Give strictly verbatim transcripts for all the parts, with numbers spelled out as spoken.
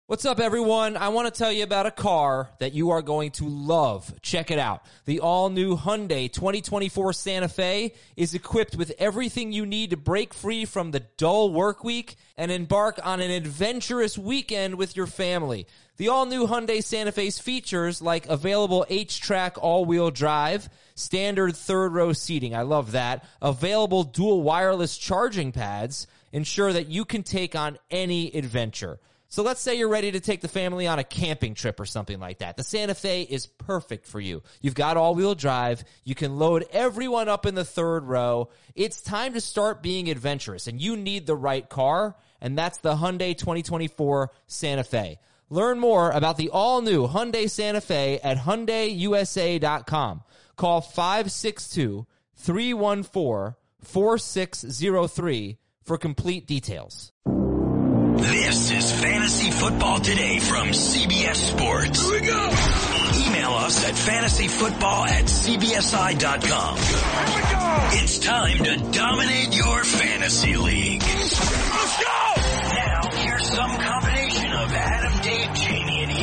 What's up, everyone? I want to tell you about a car that you are going to love. Check it out. The all-new Hyundai twenty twenty-four Santa Fe is equipped with everything you need to break free from the dull work week and embark on an adventurous weekend with your family. The all-new Hyundai Santa Fe's features like available H-Track all-wheel drive, standard third-row seating, I love that, available dual wireless charging pads, ensure that you can take on any adventure. So let's say you're ready to take the family on a camping trip or something like that. The Santa Fe is perfect for you. You've got all-wheel drive. You can load everyone up in the third row. It's time to start being adventurous, and you need the right car, and that's the Hyundai twenty twenty-four Santa Fe. Learn more about the all-new Hyundai Santa Fe at Hyundai U S A dot com. Call five six two, three one four, four six zero three for complete details. This is Fantasy Football Today from C B S Sports. Here we go. Email us at fantasyfootball at c b s i dot com. Here we go. It's time to dominate your fantasy league. Let's go. Now, here's some combination of Adam, Dave, Jamie, and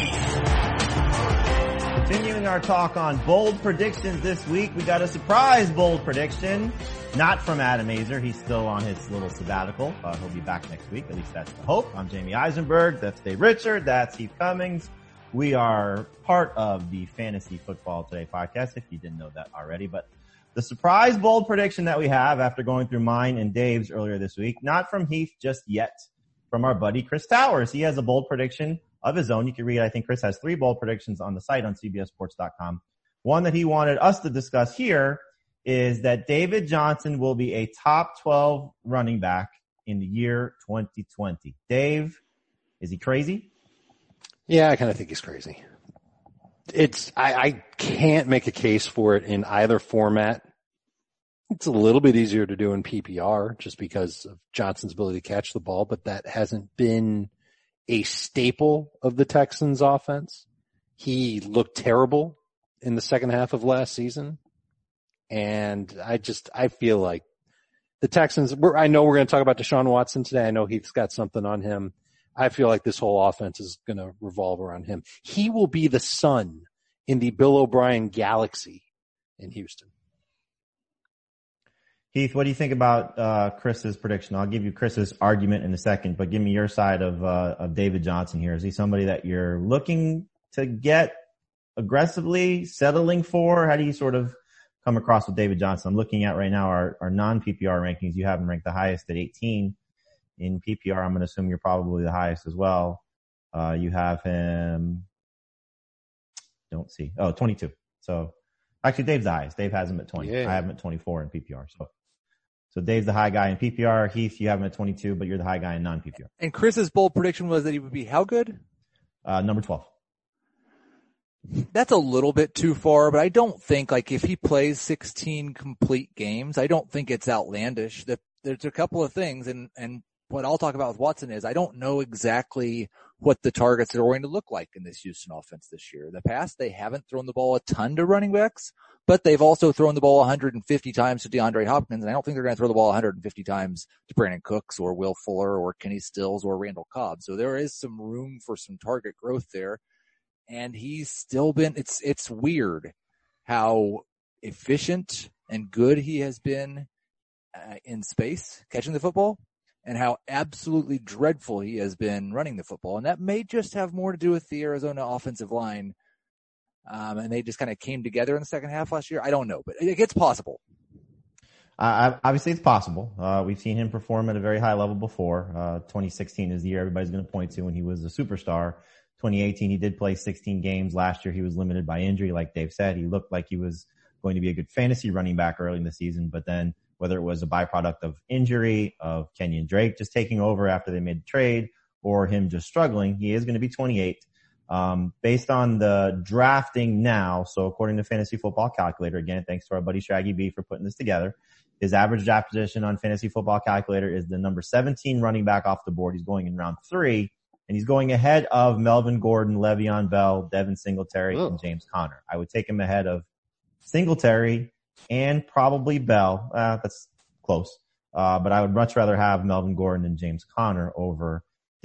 Heath. Continuing our talk on bold predictions this week, we got a surprise bold prediction. Not from Adam Aizer. He's still on his little sabbatical. Uh, he'll be back next week. At least that's the hope. I'm Jamie Eisenberg. That's Dave Richard. That's Heath Cummings. We are part of the Fantasy Football Today podcast, if you didn't know that already. But the surprise bold prediction that we have after going through mine and Dave's earlier this week, not from Heath just yet, from our buddy Chris Towers. He has a bold prediction of his own. You can read, I think Chris has three bold predictions on the site on c b s sports dot com. One that he wanted us to discuss here is that David Johnson will be a top twelve running back in the year twenty twenty. Dave, is he crazy? Yeah, I kind of think he's crazy. It's I, I can't make a case for it in either format. It's a little bit easier to do in P P R just because of Johnson's ability to catch the ball, but that hasn't been a staple of the Texans' offense. He looked terrible in the second half of last season. And I just, I feel like the Texans, we're, I know we're going to talk about Deshaun Watson today. I know Heath's got something on him. I feel like this whole offense is going to revolve around him. He will be the sun in the Bill O'Brien galaxy in Houston. Heath, what do you think about uh Chris's prediction? I'll give you Chris's argument in a second, but give me your side of uh of David Johnson here. Is he somebody that you're looking to get aggressively settling for? How do you sort of come across with David Johnson? I'm looking at right now our, our non-P P R rankings. You have him ranked the highest at eighteen. In P P R, I'm going to assume you're probably the highest as well. Uh, you have him, don't see, oh, twenty-two. So actually Dave's the highest. Dave has him at twenty. Yeah. I have him at twenty-four in P P R. So, so Dave's the high guy in P P R. Heath, you have him at twenty-two, but you're the high guy in non-P P R. And Chris's bold prediction was that he would be how good? Uh, number twelve. That's a little bit too far, but I don't think, like, if he plays sixteen complete games, I don't think it's outlandish. That there's a couple of things, and, and what I'll talk about with Watson is I don't know exactly what the targets are going to look like in this Houston offense this year. In the past, they haven't thrown the ball a ton to running backs, but they've also thrown the ball one hundred fifty times to DeAndre Hopkins, and I don't think they're going to throw the ball one hundred fifty times to Brandon Cooks or Will Fuller or Kenny Stills or Randall Cobb. So there is some room for some target growth there. And he's still been, it's, it's weird how efficient and good he has been uh, in space catching the football and how absolutely dreadful he has been running the football. And that may just have more to do with the Arizona offensive line. Um, and they just kind of came together in the second half last year. I don't know, but it, it's possible. Uh, obviously it's possible. Uh, we've seen him perform at a very high level before. Uh, twenty sixteen is the year everybody's going to point to when he was a superstar. twenty eighteen, he did play sixteen games. Last year, he was limited by injury. Like Dave said, he looked like he was going to be a good fantasy running back early in the season. But then whether it was a byproduct of injury, of Kenyon Drake just taking over after they made the trade, or him just struggling, he is going to be twenty-eight. Um, based on the drafting now, so according to Fantasy Football Calculator, again, thanks to our buddy Shaggy B for putting this together, his average draft position on Fantasy Football Calculator is the number seventeen running back off the board. He's going in round three. And he's going ahead of Melvin Gordon, Le'Veon Bell, Devin Singletary, Ooh. and James Conner. I would take him ahead of Singletary and probably Bell. Uh, that's close. Uh, but I would much rather have Melvin Gordon and James Conner over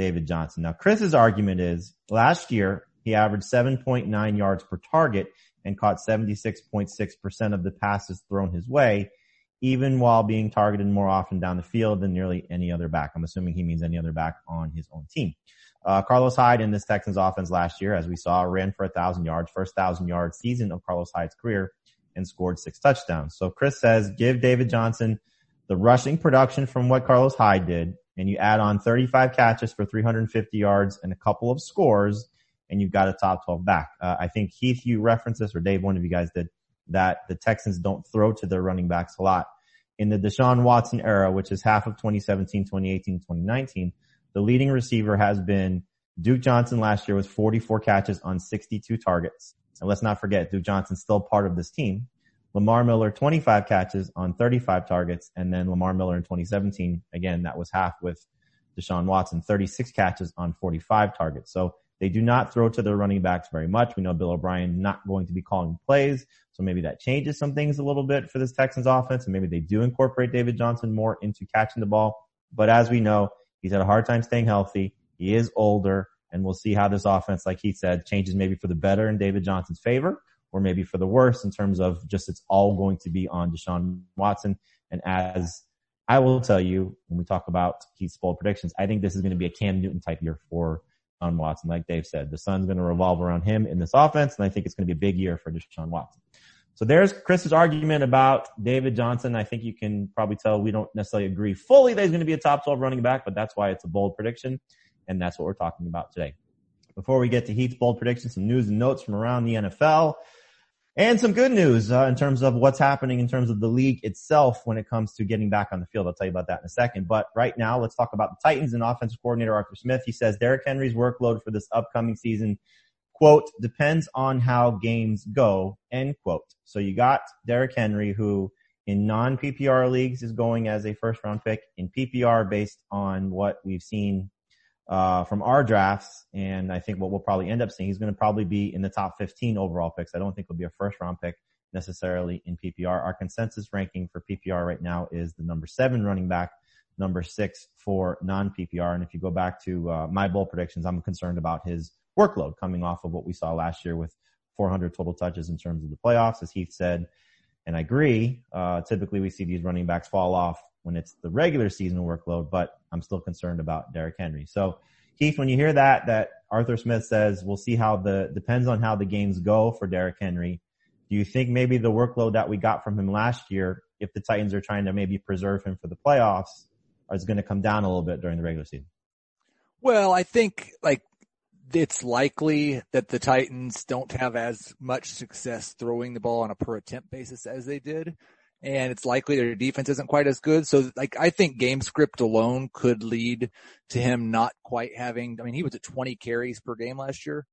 David Johnson. Now, Chris's argument is last year he averaged seven point nine yards per target and caught seventy-six point six percent of the passes thrown his way, even while being targeted more often down the field than nearly any other back. I'm assuming he means any other back on his own team. Uh, Carlos Hyde in this Texans offense last year, as we saw, ran for a thousand yards, first thousand yard season of Carlos Hyde's career, and scored six touchdowns. So Chris says, give David Johnson the rushing production from what Carlos Hyde did, and you add on thirty-five catches for three hundred fifty yards and a couple of scores, and you've got a top twelve back. Uh, I think Heath, you referenced this, or Dave, one of you guys did, that the Texans don't throw to their running backs a lot. In the Deshaun Watson era, which is half of twenty seventeen, twenty eighteen, twenty nineteen, the leading receiver has been Duke Johnson last year with forty-four catches on sixty-two targets. And let's not forget, Duke Johnson's still part of this team. Lamar Miller, twenty-five catches on thirty-five targets. And then Lamar Miller in twenty seventeen, again, that was half with Deshaun Watson, thirty-six catches on forty-five targets. So they do not throw to their running backs very much. We know Bill O'Brien not going to be calling plays. So maybe that changes some things a little bit for this Texans offense. And maybe they do incorporate David Johnson more into catching the ball. But as we know, he's had a hard time staying healthy. He is older, and we'll see how this offense, like he said, changes maybe for the better in David Johnson's favor, or maybe for the worse in terms of just it's all going to be on Deshaun Watson. And as I will tell you, when we talk about Keith's bold predictions, I think this is going to be a Cam Newton type year for Deshaun Watson. Like Dave said, the sun's going to revolve around him in this offense, and I think it's going to be a big year for Deshaun Watson. So there's Chris's argument about David Johnson. I think you can probably tell we don't necessarily agree fully that he's going to be a top twelve running back, but that's why it's a bold prediction, and that's what we're talking about today. Before we get to Heath's bold prediction, some news and notes from around the N F L. And some good news uh, in terms of what's happening in terms of the league itself when it comes to getting back on the field. I'll tell you about that in a second. But right now, let's talk about the Titans and offensive coordinator Arthur Smith. He says Derrick Henry's workload for this upcoming season, quote, depends on how games go, end quote. So you got Derrick Henry, who in non-P P R leagues is going as a first-round pick. In P P R, based on what we've seen Uh, from our drafts, and I think what we'll probably end up seeing, he's going to probably be in the top fifteen overall picks. I don't think he'll be a first round pick necessarily in P P R. Our consensus ranking for P P R right now is the number seven running back, number six for non-P P R. And if you go back to uh, my bold predictions, I'm concerned about his workload coming off of what we saw last year with four hundred total touches in terms of the playoffs, as Heath said. And I agree. Uh, typically we see these running backs fall off when it's the regular season workload, but I'm still concerned about Derrick Henry. So Heath, when you hear that, that Arthur Smith says, we'll see how the, depends on how the games go for Derrick Henry. Do you think maybe the workload that we got from him last year, if the Titans are trying to maybe preserve him for the playoffs, is going to come down a little bit during the regular season? Well, I think like it's likely that the Titans don't have as much success throwing the ball on a per attempt basis as they did. And it's likely their defense isn't quite as good. So like, I think game script alone could lead to him not quite having, I mean, he was at twenty carries per game last year.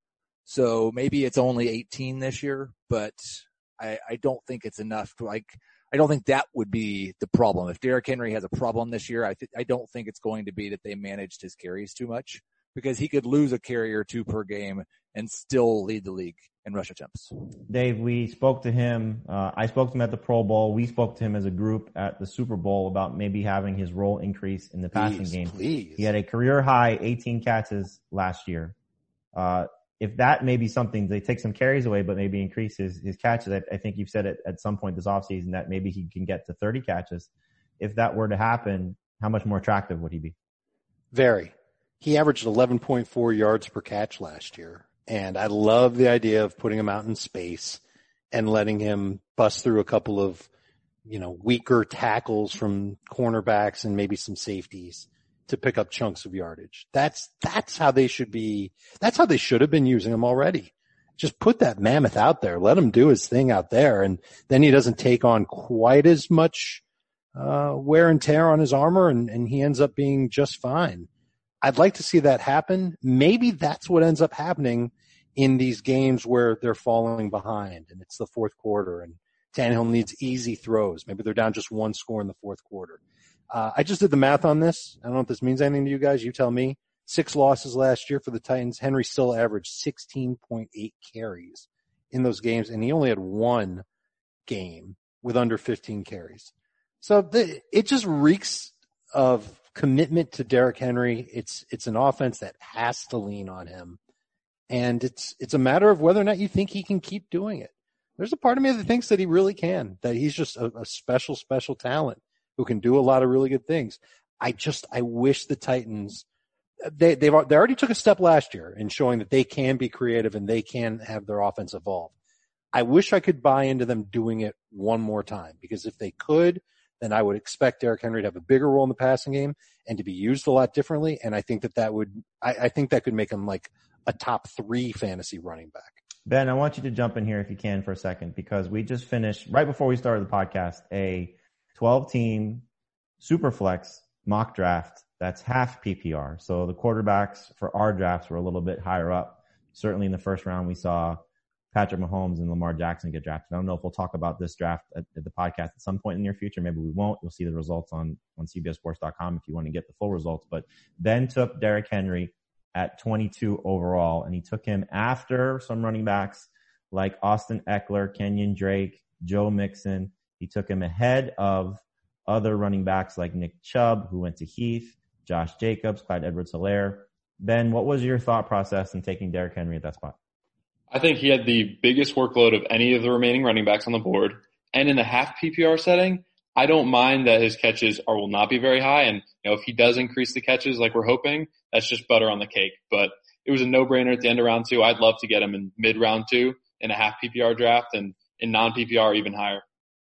So maybe it's only eighteen this year, but I, I don't think it's enough to like, I don't think that would be the problem. If Derrick Henry has a problem this year, I th- I don't think it's going to be that they managed his carries too much, because he could lose a carry or two per game and still lead the league in rush attempts. Dave, we spoke to him. Uh, I spoke to him at the Pro Bowl. We spoke to him as a group at the Super Bowl about maybe having his role increase in the passing please, game. Please. He had a career high eighteen catches last year. Uh, if that may be something, they take some carries away, but maybe increase his, his catches. I, I think you've said it at some point this offseason that maybe he can get to thirty catches. If that were to happen, how much more attractive would he be? Very. He averaged eleven point four yards per catch last year. And I love the idea of putting him out in space and letting him bust through a couple of, you know, weaker tackles from cornerbacks and maybe some safeties to pick up chunks of yardage. That's, that's how they should be. That's how they should have been using him already. Just put that mammoth out there. Let him do his thing out there. And then he doesn't take on quite as much, uh, wear and tear on his armor, and, and he ends up being just fine. I'd like to see that happen. Maybe that's what ends up happening in these games where they're falling behind and it's the fourth quarter and Tannehill needs easy throws. Maybe they're down just one score in the fourth quarter. Uh, I just did the math on this. I don't know if this means anything to you guys. You tell me. Six losses last year for the Titans. Henry still averaged sixteen point eight carries in those games, and he only had one game with under fifteen carries. So the, it just reeks of commitment to Derrick Henry. It's, it's an offense that has to lean on him. And it's, it's a matter of whether or not you think he can keep doing it. There's a part of me that thinks that he really can, that he's just a, a special, special talent who can do a lot of really good things. I just, I wish the Titans, they, they've, they already took a step last year in showing that they can be creative and they can have their offense evolve. I wish I could buy into them doing it one more time, because if they could, then I would expect Derrick Henry to have a bigger role in the passing game and to be used a lot differently. And I think that that would, I, I think that could make him like a top three fantasy running back. Ben, I want you to jump in here if you can for a second, because we just finished, right before we started the podcast, a twelve-team Superflex mock draft that's half P P R. So the quarterbacks for our drafts were a little bit higher up. Certainly in the first round, we saw Patrick Mahomes and Lamar Jackson get drafted. I don't know if we'll talk about this draft at, at the podcast at some point in the near future. Maybe we won't. You'll see the results on, on C B S sports dot com if you want to get the full results. But Ben took Derrick Henry at twenty-two overall, and he took him after some running backs like Austin Eckler, Kenyon Drake, Joe Mixon. He took him ahead of other running backs like Nick Chubb, who went to Heath, Josh Jacobs, Clyde Edwards-Helaire. Ben, what was your thought process in taking Derrick Henry at that spot? I think he had the biggest workload of any of the remaining running backs on the board. And in the half P P R setting, I don't mind that his catches are will not be very high. And, you know, if he does increase the catches like we're hoping, that's just butter on the cake. But it was a no-brainer at the end of round two. I'd love to get him in mid-round two in a half P P R draft, and in non-P P R even higher.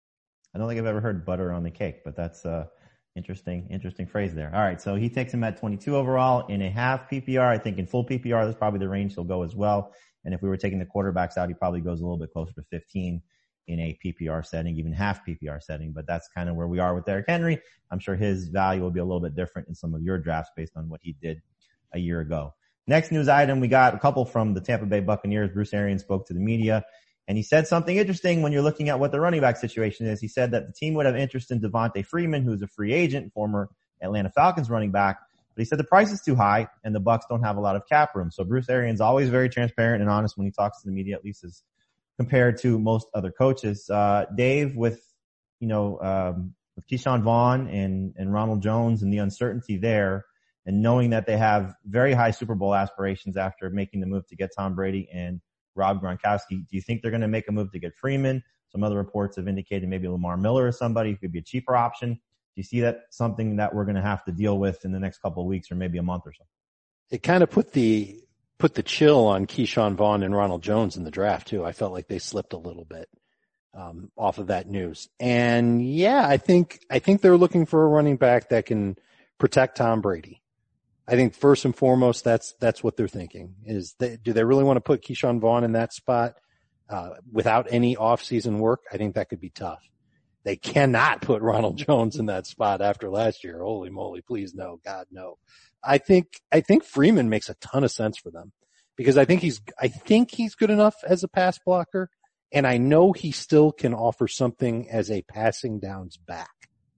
I don't think I've ever heard butter on the cake, but that's uh interesting, interesting phrase there. All right. So he takes him at twenty-two overall in a half P P R. I think in full P P R, that's probably the range he'll go as well. And if we were taking the quarterbacks out, he probably goes a little bit closer to fifteen in a P P R setting, even half P P R setting. But that's kind of where we are with Derrick Henry. I'm sure his value will be a little bit different in some of your drafts based on what he did a year ago. Next news item, we got a couple from the Tampa Bay Buccaneers. Bruce Arians spoke to the media, and he said something interesting when you're looking at what the running back situation is. He said that the team would have interest in Devontae Freeman, who's a free agent, former Atlanta Falcons running back. But he said the price is too high and the Bucs don't have a lot of cap room. So Bruce Arians always very transparent and honest when he talks to the media, at least as compared to most other coaches. Uh, Dave, with, you know, um, with Keyshawn Vaughn and, and Ronald Jones and the uncertainty there, and knowing that they have very high Super Bowl aspirations after making the move to get Tom Brady and Rob Gronkowski, do you think they're going to make a move to get Freeman? Some other reports have indicated maybe Lamar Miller or somebody who could be a cheaper option. Do you see that something that we're going to have to deal with in the next couple of weeks or maybe a month or so? It kind of put the put the chill on Keyshawn Vaughn and Ronald Jones in the draft too. I felt like they slipped a little bit um, off of that news. And yeah, I think I think they're looking for a running back that can protect Tom Brady. I think first and foremost, that's that's what they're thinking. Is they, do they really want to put Keyshawn Vaughn in that spot uh, without any off-season work? I think that could be tough. They cannot put Ronald Jones in that spot after last year. Holy moly, please no, God no. I think I think Freeman makes a ton of sense for them because I think he's I think he's good enough as a pass blocker, and I know he still can offer something as a passing downs back.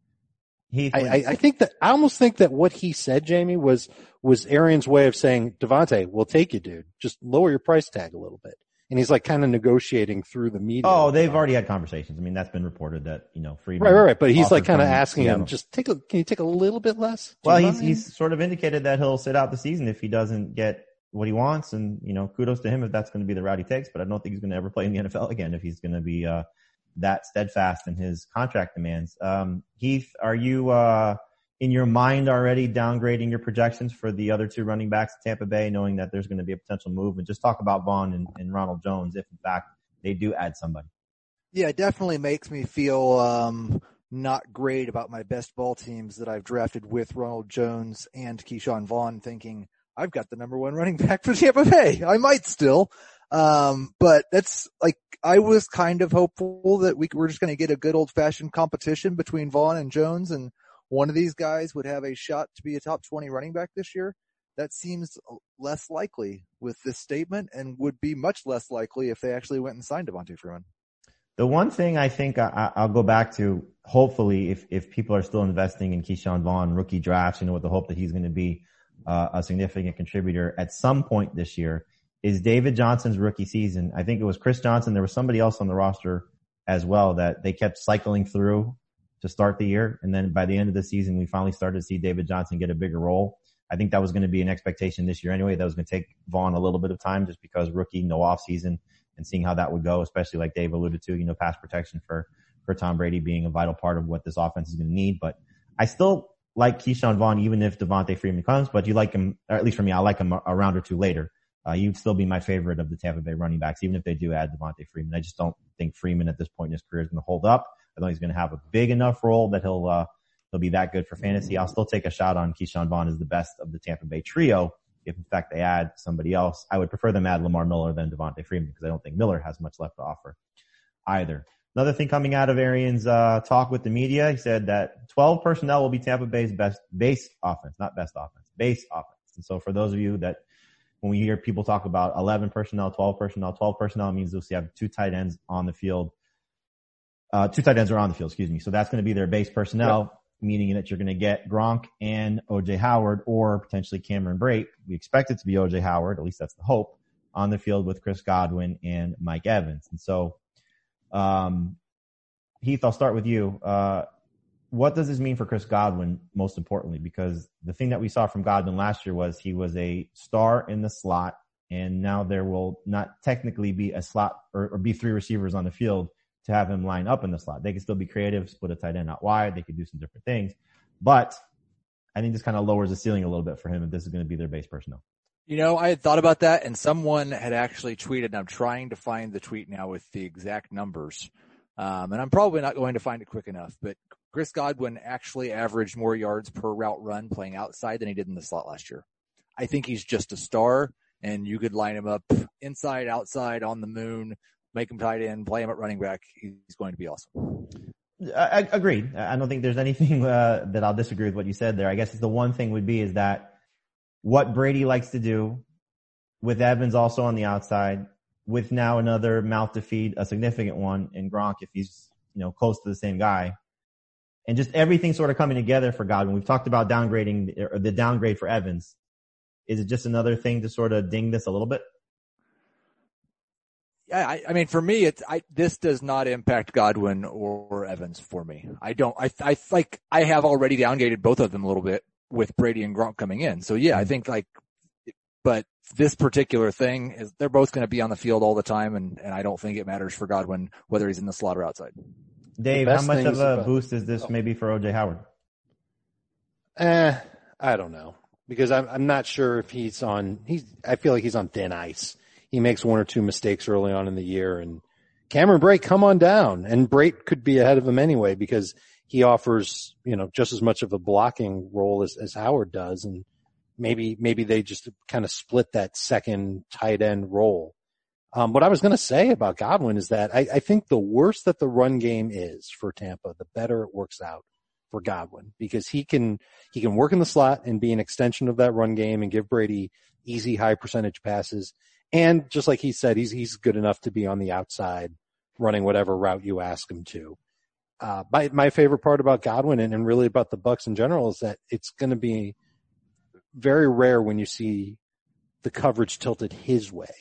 He, I, I, I think that I almost think that what he said, Jamie, was was Arians' way of saying, Devontae, we'll take you, dude. Just lower your price tag a little bit. And he's like kind of negotiating through the media. Oh, they've already had conversations. I mean, that's been reported that, you know, Freeman. Right, right, right. But he's like kind of from asking Seattle. him, just take a, can you take a little bit less? Do Well, you he's, mind? he's sort of indicated that he'll sit out the season if he doesn't get what he wants. And, you know, kudos to him if that's going to be the route he takes. But I don't think he's going to ever play in the N F L again if he's going to be, uh, that steadfast in his contract demands. Um, Heath, are you, uh, in your mind already downgrading your projections for the other two running backs at Tampa Bay, knowing that there's going to be a potential move? And just talk about Vaughn and, and Ronald Jones if, in fact, they do add somebody. Yeah, it definitely makes me feel um, not great about my best ball teams that I've drafted with Ronald Jones and Keyshawn Vaughn, thinking I've got the number one running back for Tampa Bay. I might still. Um, but that's like, I was kind of hopeful that we were just going to get a good old fashioned competition between Vaughn and Jones, and one of these guys would have a shot to be a top twenty running back this year. That seems less likely with this statement and would be much less likely if they actually went and signed Devontae Freeman. The one thing I think I, I'll go back to, hopefully, if, if people are still investing in Keyshawn Vaughn rookie drafts, you know, with the hope that he's going to be uh, a significant contributor at some point this year, is David Johnson's rookie season. I think it was Chris Johnson. There was somebody else on the roster as well that they kept cycling through to start the year. And then by the end of the season, we finally started to see David Johnson get a bigger role. I think that was going to be an expectation this year anyway. That was going to take Vaughn a little bit of time just because rookie, no off season, and seeing how that would go, especially like Dave alluded to, you know, pass protection for, for Tom Brady being a vital part of what this offense is going to need. But I still like Keyshawn Vaughn, even if Devontae Freeman comes, but you like him, or at least for me, I like him a, a round or two later. Uh, you'd still be my favorite of the Tampa Bay running backs, even if they do add Devontae Freeman. I just don't think Freeman at this point in his career is going to hold up. I think he's going to have a big enough role that he'll, uh, he'll be that good for fantasy. I'll still take a shot on Keyshawn Vaughn as the best of the Tampa Bay trio. If in fact they add somebody else, I would prefer them add Lamar Miller than Devontae Freeman because I don't think Miller has much left to offer either. Another thing coming out of Arians' uh, talk with the media, he said that twelve personnel will be Tampa Bay's best base offense, not best offense, base offense. And so for those of you that when we hear people talk about eleven personnel, twelve personnel, twelve personnel means they'll have two tight ends on the field. Uh, two tight ends are on the field, excuse me. So that's going to be their base personnel, yep. Meaning that you're going to get Gronk and O J Howard or potentially Cameron Brate. We expect it to be O J Howard, at least that's the hope, on the field with Chris Godwin and Mike Evans. And so, um, Heath, I'll start with you. Uh, what does this mean for Chris Godwin, most importantly? Because the thing that we saw from Godwin last year was he was a star in the slot, and now there will not technically be a slot or, or be three receivers on the field to have him line up in the slot. They can still be creative, split a tight end out wide. They could do some different things. But I think this kind of lowers the ceiling a little bit for him if this is going to be their base personnel. You know, I had thought about that, and someone had actually tweeted, and I'm trying to find the tweet now with the exact numbers. Um, and I'm probably not going to find it quick enough, but Chris Godwin actually averaged more yards per route run playing outside than he did in the slot last year. I think he's just a star, and you could line him up inside, outside, on the moon, make him tight end, play him at running back. He's going to be awesome. I, I agreed. I don't think there's anything uh, that I'll disagree with what you said there. I guess the one thing would be is that what Brady likes to do with Evans also on the outside, with now another mouth to feed, a significant one in Gronk if he's, you know, close to the same guy, and just everything sort of coming together for Godwin. We've talked about downgrading or the downgrade for Evans. Is it just another thing to sort of ding this a little bit? Yeah, I, I mean, for me, it's I. This does not impact Godwin or, or Evans for me. I don't. I. I like. I have already downgraded both of them a little bit with Brady and Gronk coming in. So yeah, I think like. But this particular thing is they're both going to be on the field all the time, and and I don't think it matters for Godwin whether he's in the slot or outside. Dave, how much of a about, boost is this oh. maybe for O J Howard? Eh, I don't know because I'm I'm not sure if he's on. He's. I feel like he's on thin ice. He makes one or two mistakes early on in the year, and Cameron Brate, come on down. And Brate could be ahead of him anyway because he offers, you know, just as much of a blocking role as, as Howard does. And maybe, maybe they just kind of split that second tight end role. Um, what I was going to say about Godwin is that I, I think the worse that the run game is for Tampa, the better it works out for Godwin because he can, he can work in the slot and be an extension of that run game and give Brady easy, high percentage passes. And just like he said, he's he's good enough to be on the outside running whatever route you ask him to. Uh, my, my favorite part about Godwin and, and really about the Bucs in general is that it's going to be very rare when you see the coverage tilted his way.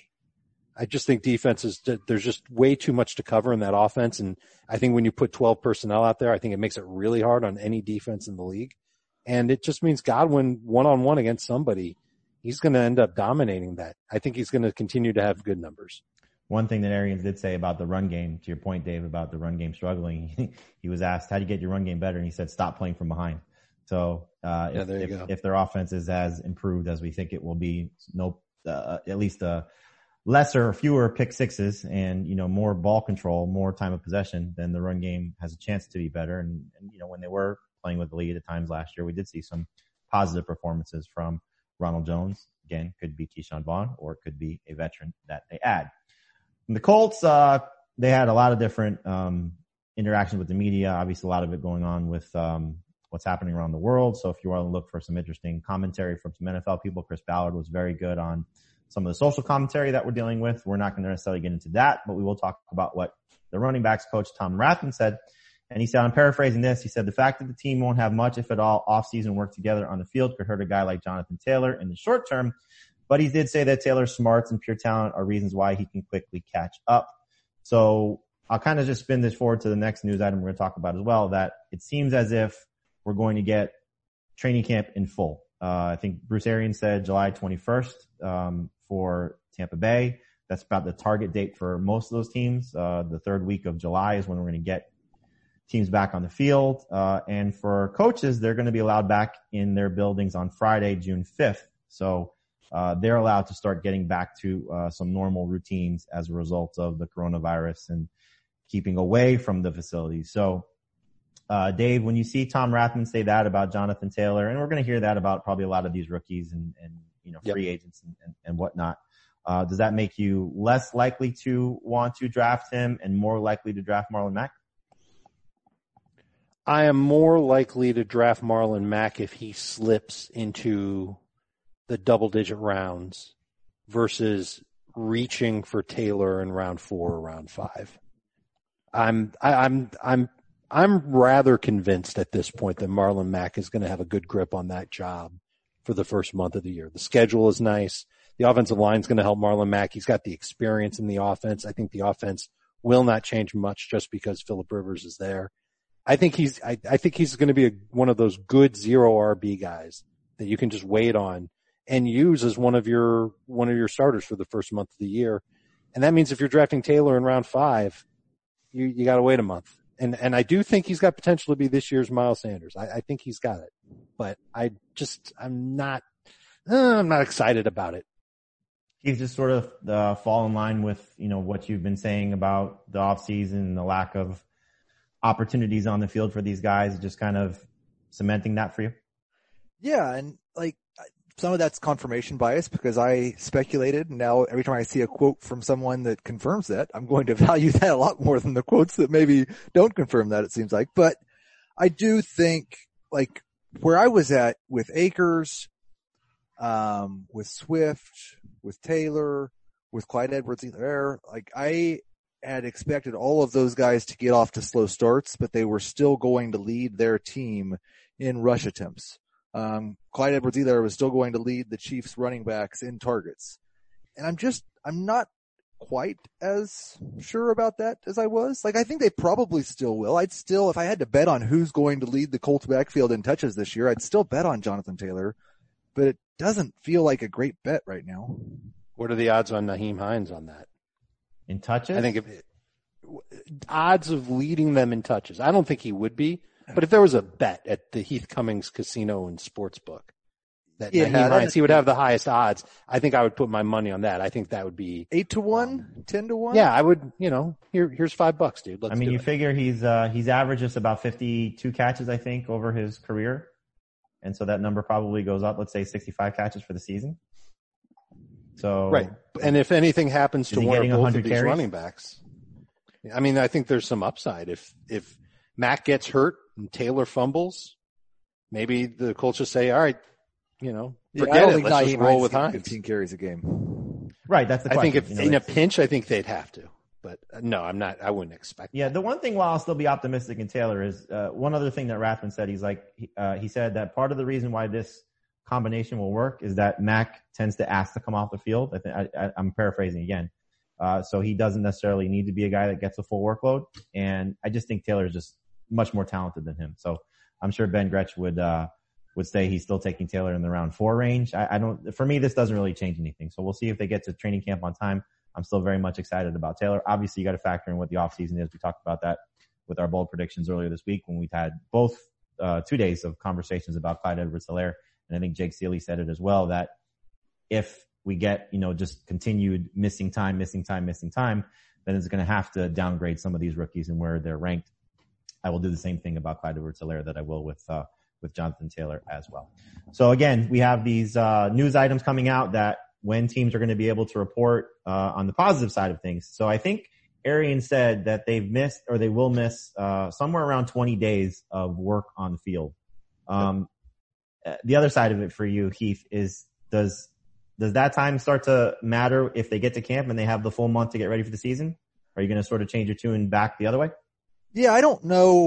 I just think defenses, there's just way too much to cover in that offense. And I think when you put twelve personnel out there, I think it makes it really hard on any defense in the league. And it just means Godwin one-on-one against somebody, he's going to end up dominating that. I think he's going to continue to have good numbers. One thing that Arians did say about the run game, to your point, Dave, about the run game struggling, he was asked, how do you get your run game better? And he said, stop playing from behind. So uh, yeah, if, there you if, go. if their offense is as improved as we think it will be, no, uh, at least a lesser, fewer pick sixes and, you know, more ball control, more time of possession, then the run game has a chance to be better. And, and you know, when they were playing with the lead at times last year, we did see some positive performances from Ronald Jones. Again, could be Keyshawn Vaughn or it could be a veteran that they add. And the Colts, uh, they had a lot of different um, interactions with the media. Obviously, a lot of it going on with um, what's happening around the world. So if you want to look for some interesting commentary from some N F L people, Chris Ballard was very good on some of the social commentary that we're dealing with. We're not going to necessarily get into that, but we will talk about what the running backs coach Tom Rathman said. And he said, I'm paraphrasing this, he said, the fact that the team won't have much, if at all, off-season work together on the field could hurt a guy like Jonathan Taylor in the short term. But he did say that Taylor's smarts and pure talent are reasons why he can quickly catch up. So I'll kind of just spin this forward to the next news item we're going to talk about as well, that it seems as if we're going to get training camp in full. Uh, I think Bruce Arians said July twenty-first, um, for Tampa Bay. That's about the target date for most of those teams. Uh, the third week of July is when we're going to get teams back on the field. Uh, and for coaches, they're going to be allowed back in their buildings on Friday, June fifth. So, uh, they're allowed to start getting back to, uh, some normal routines as a result of the coronavirus and keeping away from the facilities. So, Uh, Dave, when you see Tom Rathman say that about Jonathan Taylor, and we're going to hear that about probably a lot of these rookies and, and you know, free yep. agents and, and, and whatnot, uh, does that make you less likely to want to draft him and more likely to draft Marlon Mack? I am more likely to draft Marlon Mack if he slips into the double-digit rounds versus reaching for Taylor in round four or round five. I'm, I, I'm, I'm, I'm rather convinced at this point that Marlon Mack is going to have a good grip on that job for the first month of the year. The schedule is nice. The offensive line is going to help Marlon Mack. He's got the experience in the offense. I think the offense will not change much just because Phillip Rivers is there. I think he's, I, I think he's going to be a, one of those good zero R B guys that you can just wait on and use as one of your, one of your starters for the first month of the year. And that means if you're drafting Taylor in round five, you, you got to wait a month. And, and I do think he's got potential to be this year's Miles Sanders. I, I think he's got it, but I just, I'm not, uh, I'm not excited about it. He's just sort of, uh, fall in line with, you know, what you've been saying about the offseason and the lack of opportunities on the field for these guys, just kind of cementing that for you. Yeah. And like, some of that's confirmation bias because I speculated, and now every time I see a quote from someone that confirms that, I'm going to value that a lot more than the quotes that maybe don't confirm that, it seems like. But I do think, like, where I was at with Akers, um, with Swift, with Taylor, with Clyde Edwards-Helaire, like, I had expected all of those guys to get off to slow starts, but they were still going to lead their team in rush attempts. Um, Clyde Edwards-Helaire was still going to lead the Chiefs running backs in targets. And I'm just, I'm not quite as sure about that as I was. Like, I think they probably still will. I'd still, if I had to bet on who's going to lead the Colts backfield in touches this year, I'd still bet on Jonathan Taylor, but it doesn't feel like a great bet right now. What are the odds on Nyheim Hines on that? In touches? I think if it, odds of leading them in touches. I don't think he would be. But if there was a bet at the Heath Cummings Casino and Sportsbook that yeah, Nyheim Hines, he would have the highest odds, I think I would put my money on that. I think that would be eight to one, ten to one. Yeah, I would. You know, here here's five bucks, dude. Let's I mean, do you it. figure he's uh he's averaged just about fifty-two catches, I think, over his career, and so that number probably goes up. Let's say sixty-five catches for the season. So right, and if anything happens to one or both of these carries? running backs, I mean, I think there's some upside. If if Mack gets hurt and Taylor fumbles, maybe the Colts just say, all right, you know, forget yeah, I don't it. think Let's just roll with Hines. fifteen carries a game. Right. That's the question. I think if you know, in a pinch, I think they'd have to, but uh, no, I'm not, I wouldn't expect Yeah. that. The one thing while I'll still be optimistic in Taylor is, uh, one other thing that Rathman said, he's like, uh, he said that part of the reason why this combination will work is that Mack tends to ask to come off the field. I think I, I, I'm paraphrasing again. Uh, so he doesn't necessarily need to be a guy that gets a full workload. And I just think Taylor is just much more talented than him. So I'm sure Ben Gretsch would, uh, would say he's still taking Taylor in the round four range. I, I don't, for me, this doesn't really change anything. So we'll see if they get to training camp on time. I'm still very much excited about Taylor. Obviously, you got to factor in what the offseason is. We talked about that with our bold predictions earlier this week when we've had both, uh, two days of conversations about Clyde Edwards-Helaire. And I think Jake Seeley said it as well, that if we get, you know, just continued missing time, missing time, missing time, then it's going to have to downgrade some of these rookies and where they're ranked. I will do the same thing about Clyde Edwards-Helaire that I will with, uh, with Jonathan Taylor as well. So again, we have these, uh, news items coming out that when teams are going to be able to report, uh, on the positive side of things. So I think Arians said that they've missed or they will miss, uh, somewhere around twenty days of work on the field. Um, the other side of it for you, Heath, is does, does that time start to matter if they get to camp and they have the full month to get ready for the season? Are you going to sort of change your tune back the other way? Yeah, I don't know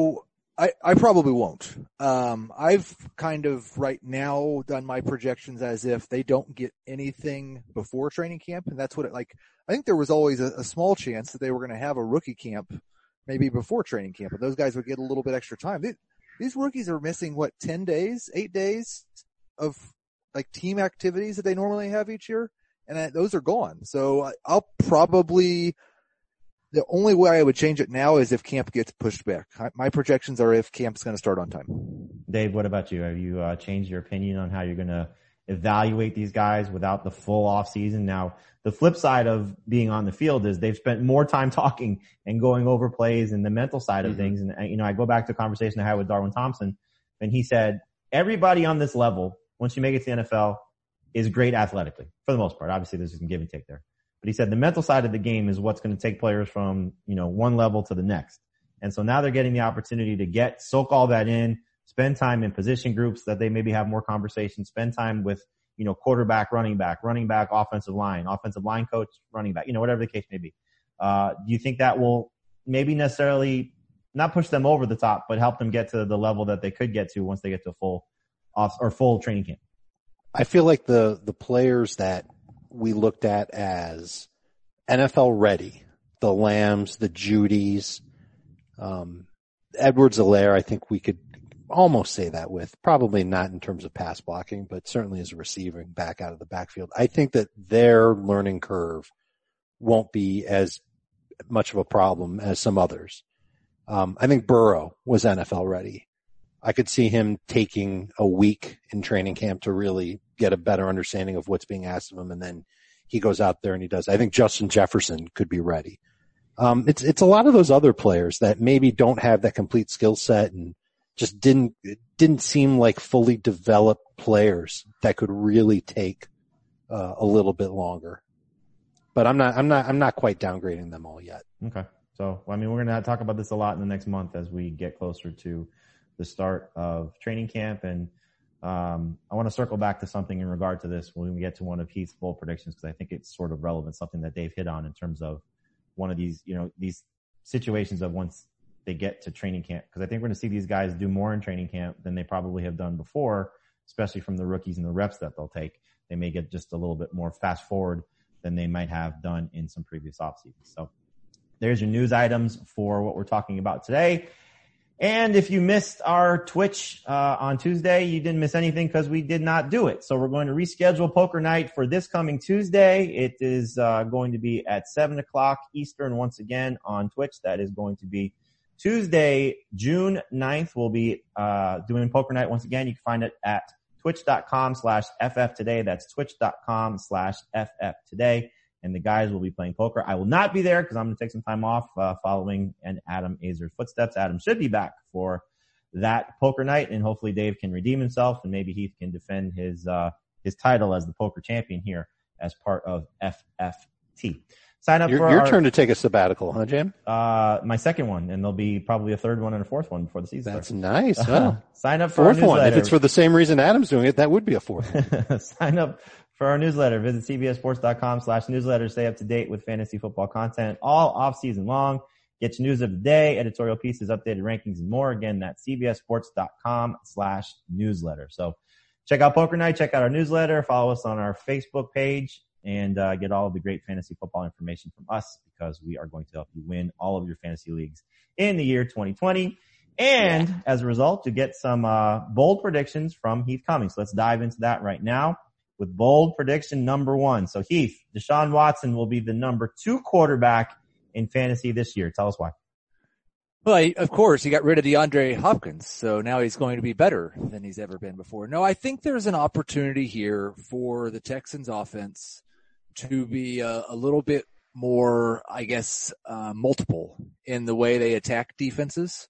I, I probably won't. Um, I've kind of right now done my projections as if they don't get anything before training camp. And that's what it like. I think there was always a, a small chance that they were going to have a rookie camp maybe before training camp, and those guys would get a little bit extra time. They, these rookies are missing what, ten days, eight days of like team activities that they normally have each year. And I, those are gone. So I'll probably, the only way I would change it now is if camp gets pushed back. My projections are if camp's going to start on time. Dave, what about you? Have you uh, changed your opinion on how you're going to evaluate these guys without the full off season? Now, the flip side of being on the field is they've spent more time talking and going over plays and the mental side of mm-hmm. things. And, you know, I go back to a conversation I had with Darwin Thompson, and he said, everybody on this level, once you make it to the N F L, is great athletically for the most part. Obviously, there's some give and take there. But he said the mental side of the game is what's going to take players from, you know, one level to the next. And so now they're getting the opportunity to get, soak all that in, spend time in position groups that they maybe have more conversations, spend time with, you know, quarterback, running back, running back, offensive line, offensive line coach, running back, you know, whatever the case may be. Uh, do you think that will maybe necessarily not push them over the top, but help them get to the level that they could get to once they get to full off or full training camp? I feel like the, the players that we looked at as N F L ready, the Lambs, the Judys, um, Edwards-Helaire, I think we could almost say that with, probably not in terms of pass blocking, but certainly as a receiving back out of the backfield. I think that their learning curve won't be as much of a problem as some others. Um, I think Burrow was N F L ready. I could see him taking a week in training camp to really get a better understanding of what's being asked of him, and then he goes out there and he does. I think Justin Jefferson could be ready. Um, it's it's a lot of those other players that maybe don't have that complete skill set and just didn't didn't seem like fully developed players that could really take uh, a little bit longer. But I'm not I'm not I'm not quite downgrading them all yet. Okay, so I mean we're going to talk about this a lot in the next month as we get closer to the start of training camp. And um, I want to circle back to something in regard to this when we get to one of Heath's bold predictions, because I think it's sort of relevant, something that Dave hit on in terms of one of these, you know, these situations of once they get to training camp. Because I think we're going to see these guys do more in training camp than they probably have done before, especially from the rookies and the reps that they'll take. They may get just a little bit more fast forward than they might have done in some previous off seasons. So there's your news items for what we're talking about today. And if you missed our Twitch uh, on Tuesday, you didn't miss anything because we did not do it. So we're going to reschedule Poker Night for this coming Tuesday. It is uh, going to be at seven o'clock Eastern once again on Twitch. That is going to be Tuesday, June ninth. We'll be uh, doing Poker Night once again. You can find it at twitch.com slash FF today. That's twitch.com slash FF today. And the guys will be playing poker. I will not be there because I'm going to take some time off uh, following in Adam Azer's footsteps. Adam should be back for that poker night, and hopefully Dave can redeem himself, and maybe Heath can defend his uh, his title as the poker champion here as part of F F T. Sign up your, for your our, turn to take a sabbatical, huh, Jim? Uh, my second one, and there'll be probably a third one and a fourth one before the season That's starts. nice. Huh? Uh, sign up for fourth our one. newsletter. If it's for the same reason Adam's doing it, that would be a fourth one. Sign up for our newsletter. Visit cbssports.com slash newsletter. Stay up to date with fantasy football content all off season long. Get your news of the day, editorial pieces, updated rankings, and more. Again, that's cbssports.com slash newsletter. So check out Poker Night. Check out our newsletter. Follow us on our Facebook page, and uh, get all of the great fantasy football information from us, because we are going to help you win all of your fantasy leagues in the year twenty twenty. And yeah. as a result, you get some uh, bold predictions from Heath Cummings. So let's dive into that right now with bold prediction number one. So Heath, Deshaun Watson will be the number two quarterback in fantasy this year. Tell us why. Well, he, of course, he got rid of DeAndre Hopkins, so now he's going to be better than he's ever been before. No, I think there's an opportunity here for the Texans offense to be a, a little bit more, I guess, uh, multiple in the way they attack defenses.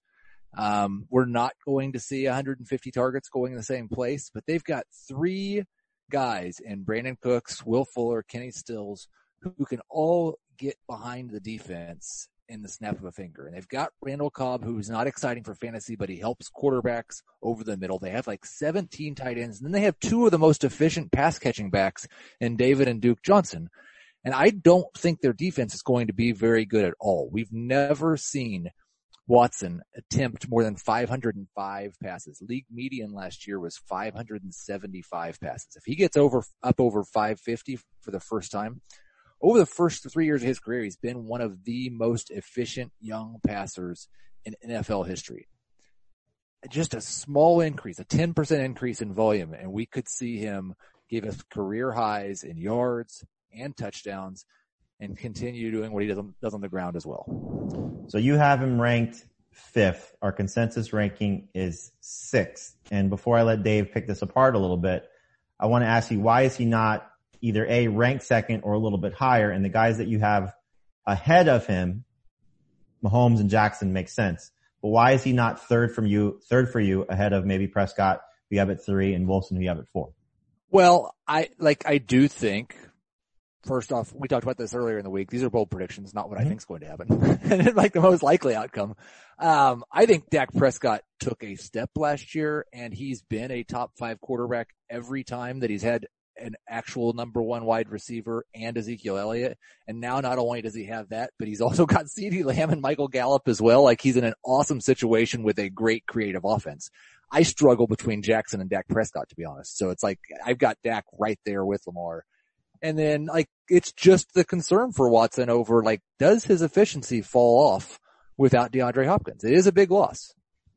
Um, we're not going to see one hundred fifty targets going in the same place, but they've got three guys in Brandon Cooks, Will Fuller, Kenny Stills, who, who can all get behind the defense in the snap of a finger. And they've got Randall Cobb, who's not exciting for fantasy, but he helps quarterbacks over the middle. They have like seventeen tight ends, and then they have two of the most efficient pass catching backs in David and Duke Johnson. And I don't think their defense is going to be very good at all. We've never seen Watson attempt more than five hundred five passes. League median last year was five hundred seventy-five passes. If he gets over, up over five fifty for the first time, over the first three years of his career, he's been one of the most efficient young passers in N F L history. Just a small increase, a ten percent increase in volume, and we could see him give us career highs in yards and touchdowns and continue doing what he does on, does on the ground as well. So you have him ranked fifth. Our consensus ranking is sixth. And before I let Dave pick this apart a little bit, I want to ask you, why is he not either A, ranked second or a little bit higher? And the guys that you have ahead of him, Mahomes and Jackson, makes sense. But why is he not third from you, third for you ahead of maybe Prescott, who you have at three, and Wilson, who you have at four? Well, I, like, I do think, first off, we talked about this earlier in the week. These are bold predictions, not what mm-hmm. I think is going to happen. And like the most likely outcome. Um, I think Dak Prescott took a step last year, and he's been a top five quarterback every time that he's had an actual number one wide receiver and Ezekiel Elliott. And now not only does he have that, but he's also got CeeDee Lamb and Michael Gallup as well. Like, he's in an awesome situation with a great creative offense. I struggle between Jackson and Dak Prescott, to be honest. So it's like, I've got Dak right there with Lamar. And then, like, it's just the concern for Watson over, like, does his efficiency fall off without DeAndre Hopkins? It is a big loss.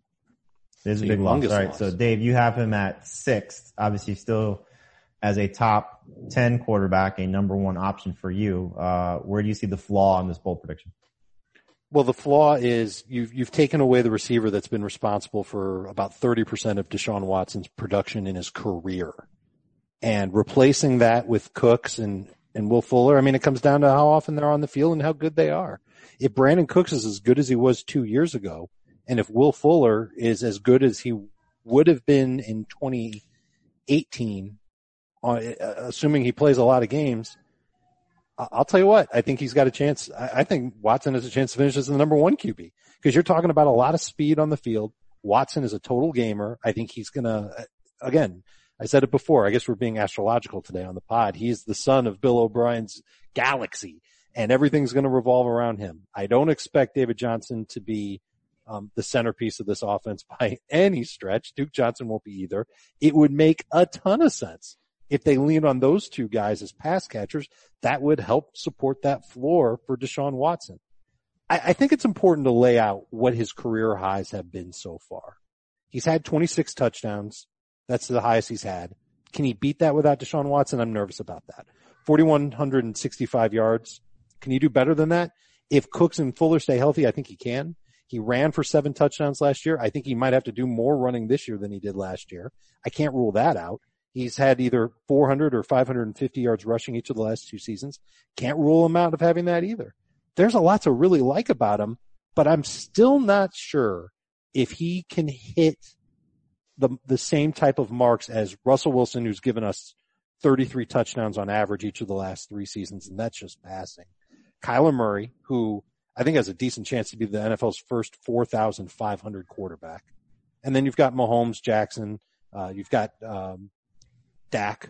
It is a big loss. All right. So Dave, you have him at sixth, obviously still as a top ten quarterback, a number one option for you. Uh, where do you see the flaw in this bold prediction? Well, the flaw is you've, you've taken away the receiver that's been responsible for about thirty percent of Deshaun Watson's production in his career. And replacing that with Cooks and, and Will Fuller, I mean, it comes down to how often they're on the field and how good they are. If Brandon Cooks is as good as he was two years ago, and if Will Fuller is as good as he would have been in twenty eighteen, uh, assuming he plays a lot of games, I'll tell you what, I think he's got a chance. I think Watson has a chance to finish as the number one Q B, because you're talking about a lot of speed on the field. Watson is a total gamer. I think he's going to, again, I said it before, I guess we're being astrological today on the pod. He's the son of Bill O'Brien's galaxy, and everything's going to revolve around him. I don't expect David Johnson to be um, the centerpiece of this offense by any stretch. Duke Johnson won't be either. It would make a ton of sense if they lean on those two guys as pass catchers. That would help support that floor for Deshaun Watson. I, I think it's important to lay out what his career highs have been so far. He's had twenty-six touchdowns. That's the highest he's had. Can he beat that without Deshaun Watson? I'm nervous about that. four thousand one hundred sixty-five yards. Can he do better than that? If Cooks and Fuller stay healthy, I think he can. He ran for seven touchdowns last year. I think he might have to do more running this year than he did last year. I can't rule that out. He's had either four hundred or five hundred fifty yards rushing each of the last two seasons. Can't rule him out of having that either. There's a lot to really like about him, but I'm still not sure if he can hit the the same type of marks as Russell Wilson, who's given us thirty-three touchdowns on average each of the last three seasons, and that's just passing. Kyler Murray, who I think has a decent chance to be the N F L's first four thousand five hundred quarterback. And then you've got Mahomes, Jackson, uh, you've got um, Dak.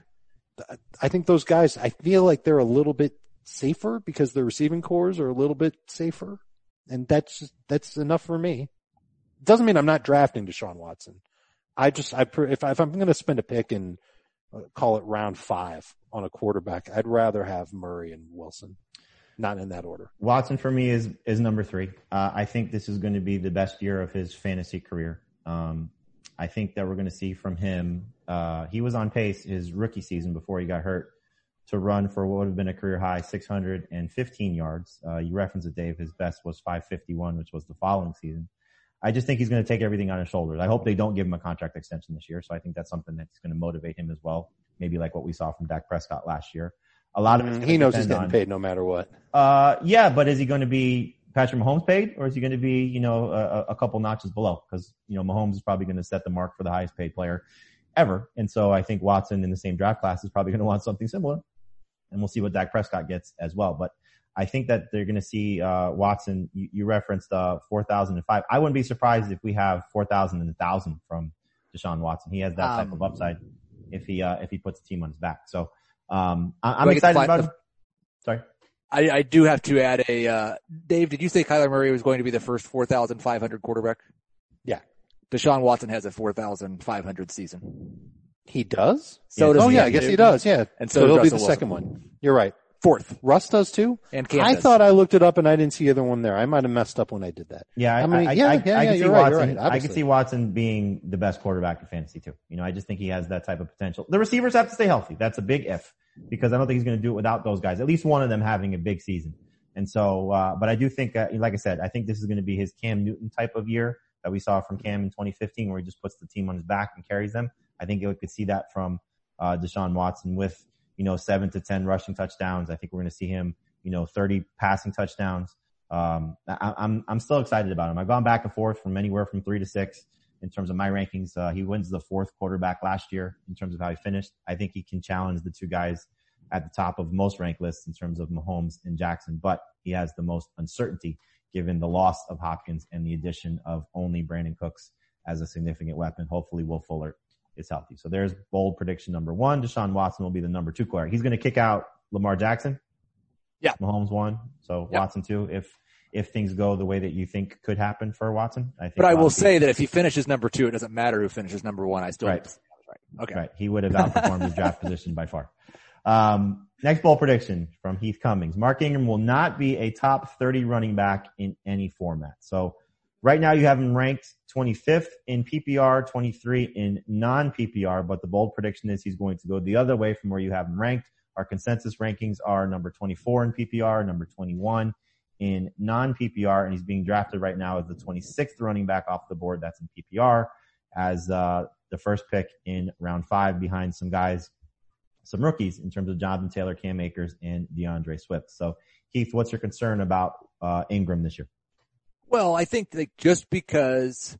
I think those guys, I feel like they're a little bit safer because their receiving cores are a little bit safer, and that's just, that's enough for me. Doesn't mean I'm not drafting Deshaun Watson. I just, I, if, I, if I'm going to spend a pick and uh, call it round five on a quarterback, I'd rather have Murray and Wilson, not in that order. Watson for me is, is number three. Uh, I think this is going to be the best year of his fantasy career. Um, I think that we're going to see from him, uh, he was on pace his rookie season before he got hurt to run for what would have been a career high six hundred fifteen yards. Uh, you referenced it, Dave. His best was five fifty-one, which was the following season. I just think he's going to take everything on his shoulders. I hope they don't give him a contract extension this year. So I think that's something that's going to motivate him as well. Maybe like what we saw from Dak Prescott last year. A lot of it. He knows he's getting on, paid no matter what. Uh, yeah, but is he going to be Patrick Mahomes paid, or is he going to be, you know, a, a couple notches below? Because, you know, Mahomes is probably going to set the mark for the highest paid player ever. And so I think Watson in the same draft class is probably going to want something similar. And we'll see what Dak Prescott gets as well. But I think that they're going to see, uh, Watson, you, you referenced, uh, four thousand five. I wouldn't be surprised if we have four thousand and one thousand from Deshaun Watson. He has that um, type of upside if he, uh, if he puts the team on his back. So, um, I, I'm excited about him. Sorry. I, I do have to add a, uh, Dave, did you say Kyler Murray was going to be the first four thousand five hundred quarterback? Yeah. Deshaun Watson has a four thousand five hundred season. He does? So yeah. does Oh, yeah, Cam I guess Newton. he does, yeah. And so, so he'll does be the Russell second Wilson. one. You're right. Fourth. Russ does too? And Cam I does. thought I looked it up and I didn't see either one there. I might have messed up when I did that. Yeah, I, I mean, I, yeah, I, yeah, I, yeah, can see you're right, Watson. you're right, I can obviously. see Watson being the best quarterback in fantasy too. You know, I just think he has that type of potential. The receivers have to stay healthy. That's a big if because I don't think he's going to do it without those guys. At least one of them having a big season. And so, uh, but I do think, uh, like I said, I think this is going to be his Cam Newton type of year that we saw from Cam in twenty fifteen, where he just puts the team on his back and carries them. I think we could see that from uh, Deshaun Watson with, you know, seven to ten rushing touchdowns. I think we're going to see him, you know, thirty passing touchdowns. Um, I, I'm, I'm still excited about him. I've gone back and forth from anywhere from three to six in terms of my rankings. Uh, he wins the fourth quarterback last year in terms of how he finished. I think he can challenge the two guys at the top of most ranked lists in terms of Mahomes and Jackson, but he has the most uncertainty given the loss of Hopkins and the addition of only Brandon Cooks as a significant weapon. Hopefully Will Fuller is healthy. So there's bold prediction number one. Deshaun Watson will be the number two quarterback. He's going to kick out Lamar Jackson. Yeah. Mahomes one. So yeah. Watson two. If, if things go the way that you think could happen for Watson, I think. But I will say that if he finishes number two, it doesn't matter who finishes number one. I still, right. right. Okay. Right. He would have outperformed his draft position by far. Um, next bold prediction from Heath Cummings. Mark Ingram will not be a top thirty running back in any format. So right now you have him ranked twenty-fifth in P P R, twenty-three in non-P P R, but the bold prediction is he's going to go the other way from where you have him ranked. Our consensus rankings are number twenty-four in P P R, number twenty-one in non-P P R, and he's being drafted right now as the twenty-sixth running back off the board. That's in P P R as, uh, the first pick in round five behind some guys, some rookies in terms of Jonathan Taylor, Cam Akers, and DeAndre Swift. So Heath, what's your concern about, uh, Ingram this year? Well, I think that just because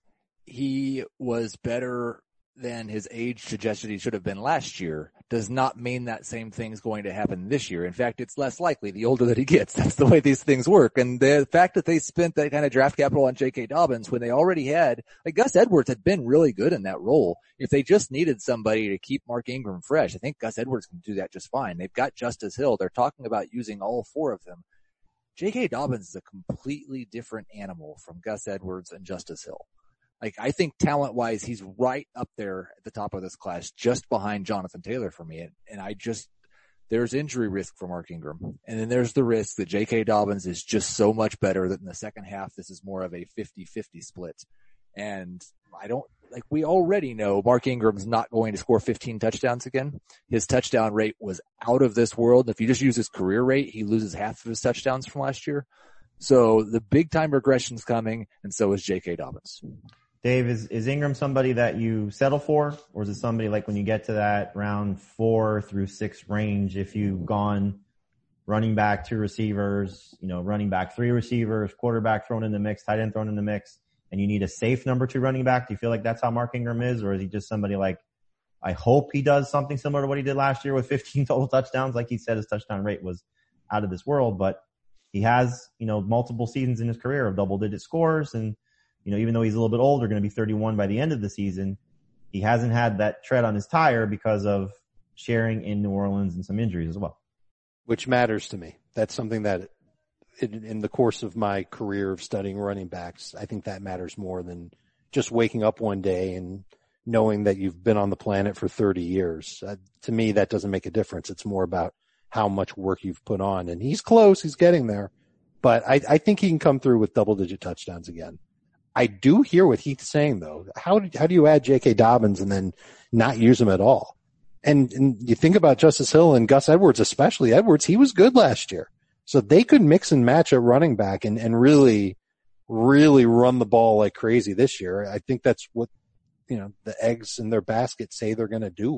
he was better than his age suggested he should have been last year does not mean that same thing's going to happen this year. In fact, it's less likely the older that he gets. That's the way these things work. And the fact that they spent that kind of draft capital on J K. Dobbins when they already had, like Gus Edwards had been really good in that role. If they just needed somebody to keep Mark Ingram fresh, I think Gus Edwards can do that just fine. They've got Justice Hill. They're talking about using all four of them. J K. Dobbins is a completely different animal from Gus Edwards and Justice Hill. Like, I think talent-wise, he's right up there at the top of this class, just behind Jonathan Taylor for me. And, and I just, there's injury risk for Mark Ingram. And then there's the risk that J K. Dobbins is just so much better that in the second half, this is more of a fifty-fifty split. And I don't, like, we already know Mark Ingram's not going to score fifteen touchdowns again. His touchdown rate was out of this world. If you just use his career rate, he loses half of his touchdowns from last year. So the big time regression's coming, and so is J K. Dobbins. Dave, is, is Ingram somebody that you settle for, or is it somebody like when you get to that round four through six range, if you've gone running back, two receivers, you know, running back, three receivers, quarterback thrown in the mix, tight end thrown in the mix, and you need a safe number two running back, do you feel like that's how Mark Ingram is, or is he just somebody like, I hope he does something similar to what he did last year with fifteen total touchdowns? Like he said, his touchdown rate was out of this world, but he has, you know, multiple seasons in his career of double digit scores, and you know, even though he's a little bit older, going to be thirty-one by the end of the season, he hasn't had that tread on his tire because of sharing in New Orleans and some injuries as well. Which matters to me. That's something that in, in the course of my career of studying running backs, I think that matters more than just waking up one day and knowing that you've been on the planet for thirty years. Uh, to me, that doesn't make a difference. It's more about how much work you've put on. And he's close. He's getting there. But I, I think he can come through with double-digit touchdowns again. I do hear what Heath's saying, though. How do, how do you add J K. Dobbins and then not use him at all? And, and you think about Justice Hill and Gus Edwards, especially Edwards, he was good last year. So they could mix and match at running back and, and really, really run the ball like crazy this year. I think that's what, you know, the eggs in their basket say they're going to do.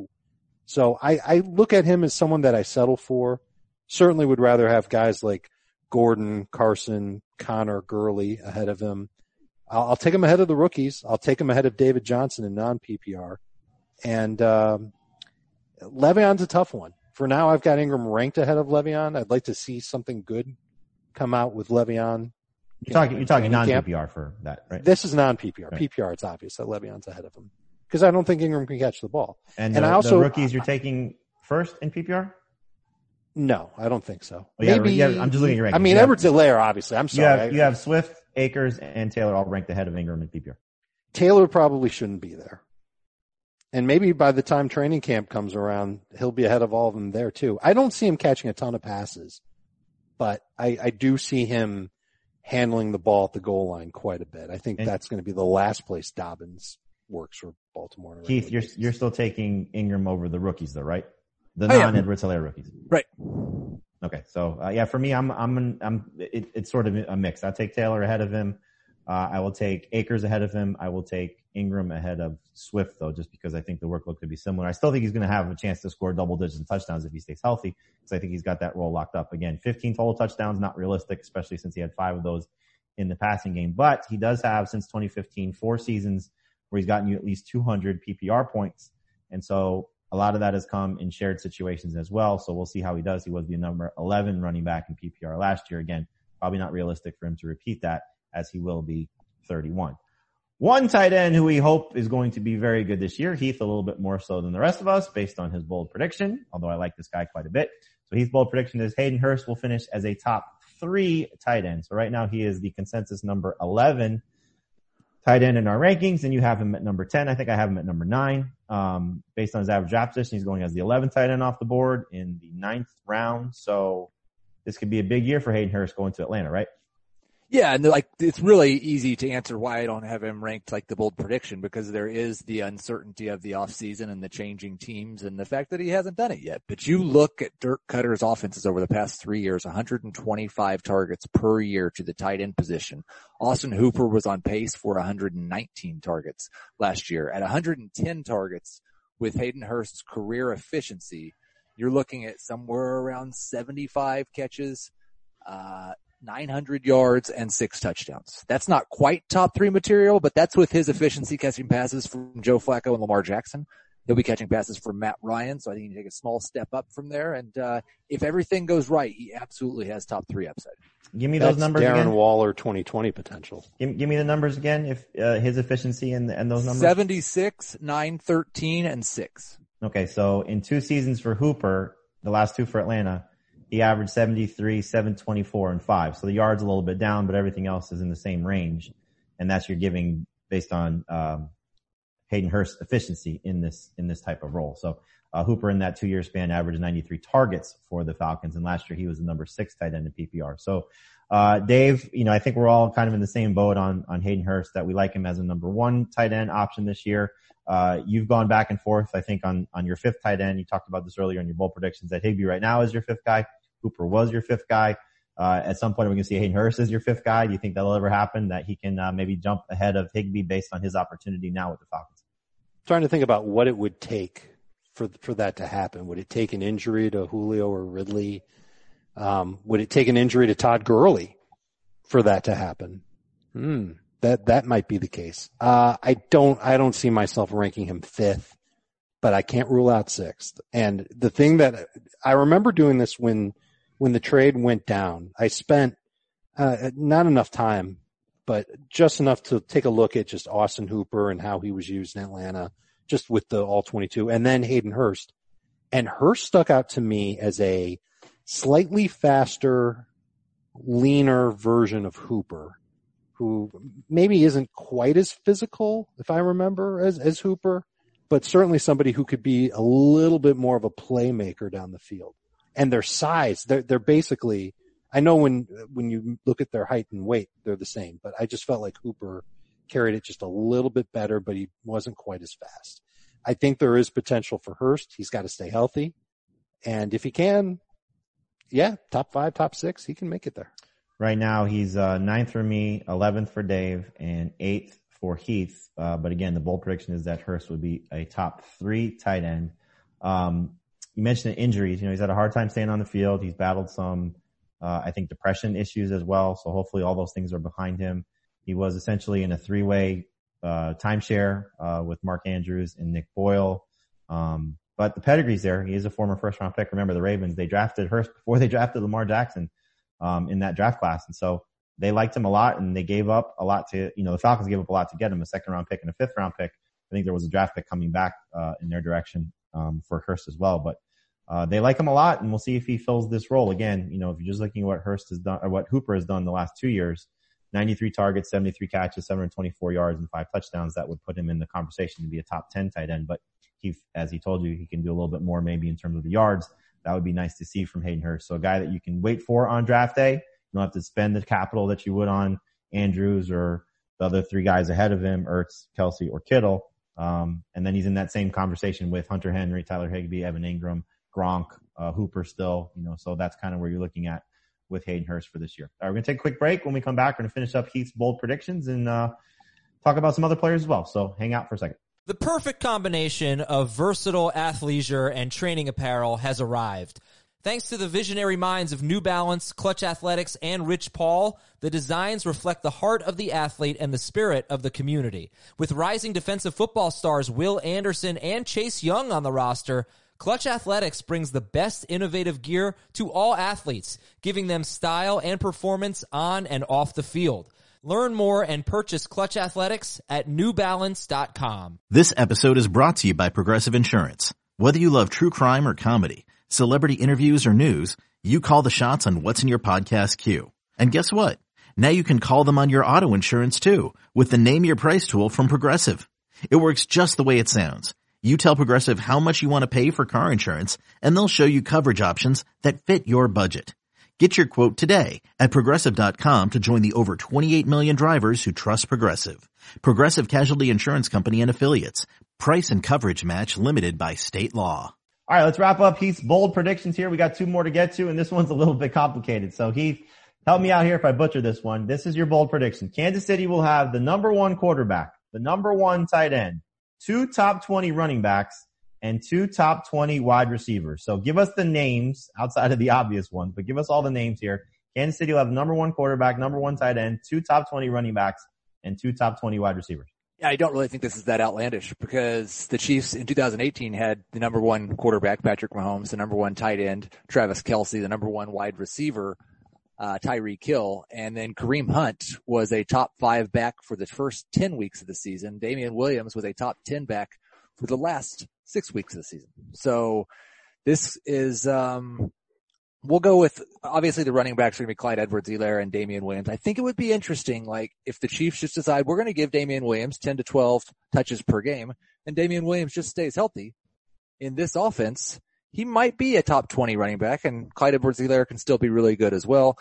So I, I look at him as someone that I settle for. Certainly would rather have guys like Gordon, Carson, Connor, Gurley ahead of him. I'll, I'll take him ahead of the rookies. I'll take him ahead of David Johnson in non-P P R. And um, Le'Veon's a tough one. For now, I've got Ingram ranked ahead of Le'Veon. I'd like to see something good come out with Le'Veon. You're talking, you're talking non-P P R for that, right? This is non-P P R. Right. P P R, it's obvious that Le'Veon's ahead of him because I don't think Ingram can catch the ball. And, and the, I also the rookies you're taking first in P P R? No, I don't think so. Well, yeah, Maybe. yeah, I'm just looking at your rankings. I mean, You have- Edwards-Helaire, obviously. I'm You sorry. have, you have Swift, Akers, and Taylor all ranked ahead of Ingram and P P R. Taylor probably shouldn't be there. And maybe by the time training camp comes around, he'll be ahead of all of them there too. I don't see him catching a ton of passes, but I, I do see him handling the ball at the goal line quite a bit. I think And- that's going to be the last place Dobbins works for Baltimore. on a Keith, regular you're basis. you're still taking Ingram over the rookies though, right? The I am. non-Edwards-Helaire rookies. Right. Okay, so uh, yeah, for me, I'm I'm an, I'm it, it's sort of a mix. I'll take Taylor ahead of him. Uh, I will take Akers ahead of him. I will take Ingram ahead of Swift though, just because I think the workload could be similar. I still think he's going to have a chance to score double digits and touchdowns if he stays healthy, because I think he's got that role locked up. Again, fifteen total touchdowns, not realistic, especially since he had five of those in the passing game. But he does have, since twenty fifteen, four seasons where he's gotten you at least two hundred P P R points, and so a lot of that has come in shared situations as well. So we'll see how he does. He was the number eleven running back in P P R last year. Again, probably not realistic for him to repeat that, as he will be thirty-one. One tight end who we hope is going to be very good this year, Heath a little bit more so than the rest of us based on his bold prediction, although I like this guy quite a bit. So Heath's bold prediction is Hayden Hurst will finish as a top three tight end. So right now he is the consensus number eleven tight end in our rankings, and you have him at number ten. I think I have him at number nine. Um, based on his average draft position, he's going as the eleventh tight end off the board in the ninth round. So this could be a big year for Hayden Hurst going to Atlanta, right? Yeah, and like it's really easy to answer why I don't have him ranked like the bold prediction, because there is the uncertainty of the offseason and the changing teams and the fact that he hasn't done it yet. But you look at Dirk Cutter's offenses over the past three years, one hundred twenty-five targets per year to the tight end position. Austin Hooper was on pace for one hundred nineteen targets last year. At one hundred ten targets with Hayden Hurst's career efficiency, you're looking at somewhere around seventy-five catches, uh, nine hundred yards and six touchdowns. That's not quite top three material, but that's with his efficiency catching passes from Joe Flacco and Lamar Jackson. He'll be catching passes from Matt Ryan, so I think he can take a small step up from there. And uh if everything goes right, he absolutely has top three upside. Give me those That's numbers Darren again. Waller twenty twenty potential. Give, give me the numbers again, if uh, his efficiency and, and those numbers. seventy-six, nine thirteen, and six. Okay, so in two seasons for Hooper, the last two for Atlanta, he averaged seventy-three, seven twenty-four, and five. So the yard's a little bit down, but everything else is in the same range. And that's you're giving based on um, Hayden Hurst's efficiency in this in this type of role. So uh, Hooper in that two-year span averaged ninety-three targets for the Falcons, and last year he was the number six tight end in P P R. So uh Dave, you know, I think we're all kind of in the same boat on on Hayden Hurst, that we like him as a number one tight end option this year. Uh, you've gone back and forth, I think, on, on your fifth tight end. You talked about this earlier in your bold predictions, that Higbee right now is your fifth guy. Hooper was your fifth guy. Uh, at some point, we're going to see Hayden Hurst as your fifth guy. Do you think that'll ever happen, that he can uh, maybe jump ahead of Higbee based on his opportunity now with the Falcons? Trying to think about what it would take for for that to happen. Would it take an injury to Julio or Ridley? Um, would it take an injury to Todd Gurley for that to happen? Hmm. That, that might be the case. Uh, I don't, I don't see myself ranking him fifth, but I can't rule out sixth. And the thing that I remember doing this when, when the trade went down, I spent, uh, not enough time, but just enough to take a look at just Austin Hooper and how he was used in Atlanta, just with the all twenty-two, and then Hayden Hurst. And Hurst stuck out to me as a slightly faster, leaner version of Hooper, who maybe isn't quite as physical, if I remember, as, as Hooper, but certainly somebody who could be a little bit more of a playmaker down the field. And their size, they're, they're basically, I know when, when you look at their height and weight, they're the same, but I just felt like Hooper carried it just a little bit better, but he wasn't quite as fast. I think there is potential for Hurst. He's got to stay healthy. And if he can, yeah, top five, top six, he can make it there. Right now, he's uh, ninth for me, eleventh for Dave, and eighth for Heath. Uh, but again, the bold prediction is that Hurst would be a top three tight end. Um, you mentioned the injuries. You know, he's had a hard time staying on the field. He's battled some, uh, I think, depression issues as well. So hopefully all those things are behind him. He was essentially in a three-way uh, timeshare uh, with Mark Andrews and Nick Boyle. Um, but the pedigree's there. He is a former first-round pick. Remember, the Ravens, they drafted Hurst before they drafted Lamar Jackson. Um, in that draft class. And so they liked him a lot, and they gave up a lot to, you know, the Falcons gave up a lot to get him, a second round pick and a fifth round pick. I think there was a draft pick coming back, uh, in their direction, um, for Hurst as well. But, uh, they like him a lot, and we'll see if he fills this role again. You know, if you're just looking at what Hurst has done or what Hooper has done the last two years, ninety-three targets, seventy-three catches, seven hundred twenty-four yards, and five touchdowns, that would put him in the conversation to be a top ten tight end. But he, as he told you, he can do a little bit more maybe in terms of the yards. That would be nice to see from Hayden Hurst. So a guy that you can wait for on draft day. You don't have to spend the capital that you would on Andrews or the other three guys ahead of him, Ertz, Kelsey, or Kittle. Um, and then he's in that same conversation with Hunter Henry, Tyler Higbee, Evan Ingram, Gronk, uh, Hooper still, you know, so that's kind of where you're looking at with Hayden Hurst for this year. All right, we're going to take a quick break. When we come back, we're going to finish up Heath's bold predictions and, uh, talk about some other players as well. So hang out for a second. The perfect combination of versatile athleisure and training apparel has arrived. Thanks to the visionary minds of New Balance, Clutch Athletics, and Rich Paul, the designs reflect the heart of the athlete and the spirit of the community. With rising defensive football stars Will Anderson and Chase Young on the roster, Clutch Athletics brings the best innovative gear to all athletes, giving them style and performance on and off the field. Learn more and purchase Clutch Athletics at new balance dot com. This episode is brought to you by Progressive Insurance. Whether you love true crime or comedy, celebrity interviews or news, you call the shots on what's in your podcast queue. And guess what? Now you can call them on your auto insurance too with the Name Your Price tool from Progressive. It works just the way it sounds. You tell Progressive how much you want to pay for car insurance, and they'll show you coverage options that fit your budget. Get your quote today at Progressive dot com to join the over twenty-eight million drivers who trust Progressive. Progressive Casualty Insurance Company and Affiliates. Price and coverage match limited by state law. All right, let's wrap up Heath's bold predictions here. We got two more to get to, and this one's a little bit complicated. So Heath, help me out here if I butcher this one. This is your bold prediction. Kansas City will have the number one quarterback, the number one tight end, two top twenty running backs, and two top twenty wide receivers. So give us the names outside of the obvious ones, but give us all the names here. Kansas City will have number one quarterback, number one tight end, two top twenty running backs, and two top twenty wide receivers. Yeah, I don't really think this is that outlandish because the Chiefs in two thousand eighteen had the number one quarterback, Patrick Mahomes, the number one tight end, Travis Kelce, the number one wide receiver, uh, Tyreek Hill, and then Kareem Hunt was a top five back for the first ten weeks of the season. Damian Williams was a top ten back for the last six weeks of the season. So this is, um, we'll go with, obviously the running backs are going to be Clyde Edwards-Helaire and Damian Williams. I think it would be interesting, like, if the Chiefs just decide we're going to give Damian Williams ten to twelve touches per game and Damian Williams just stays healthy in this offense, he might be a top twenty running back and Clyde Edwards-Helaire can still be really good as well.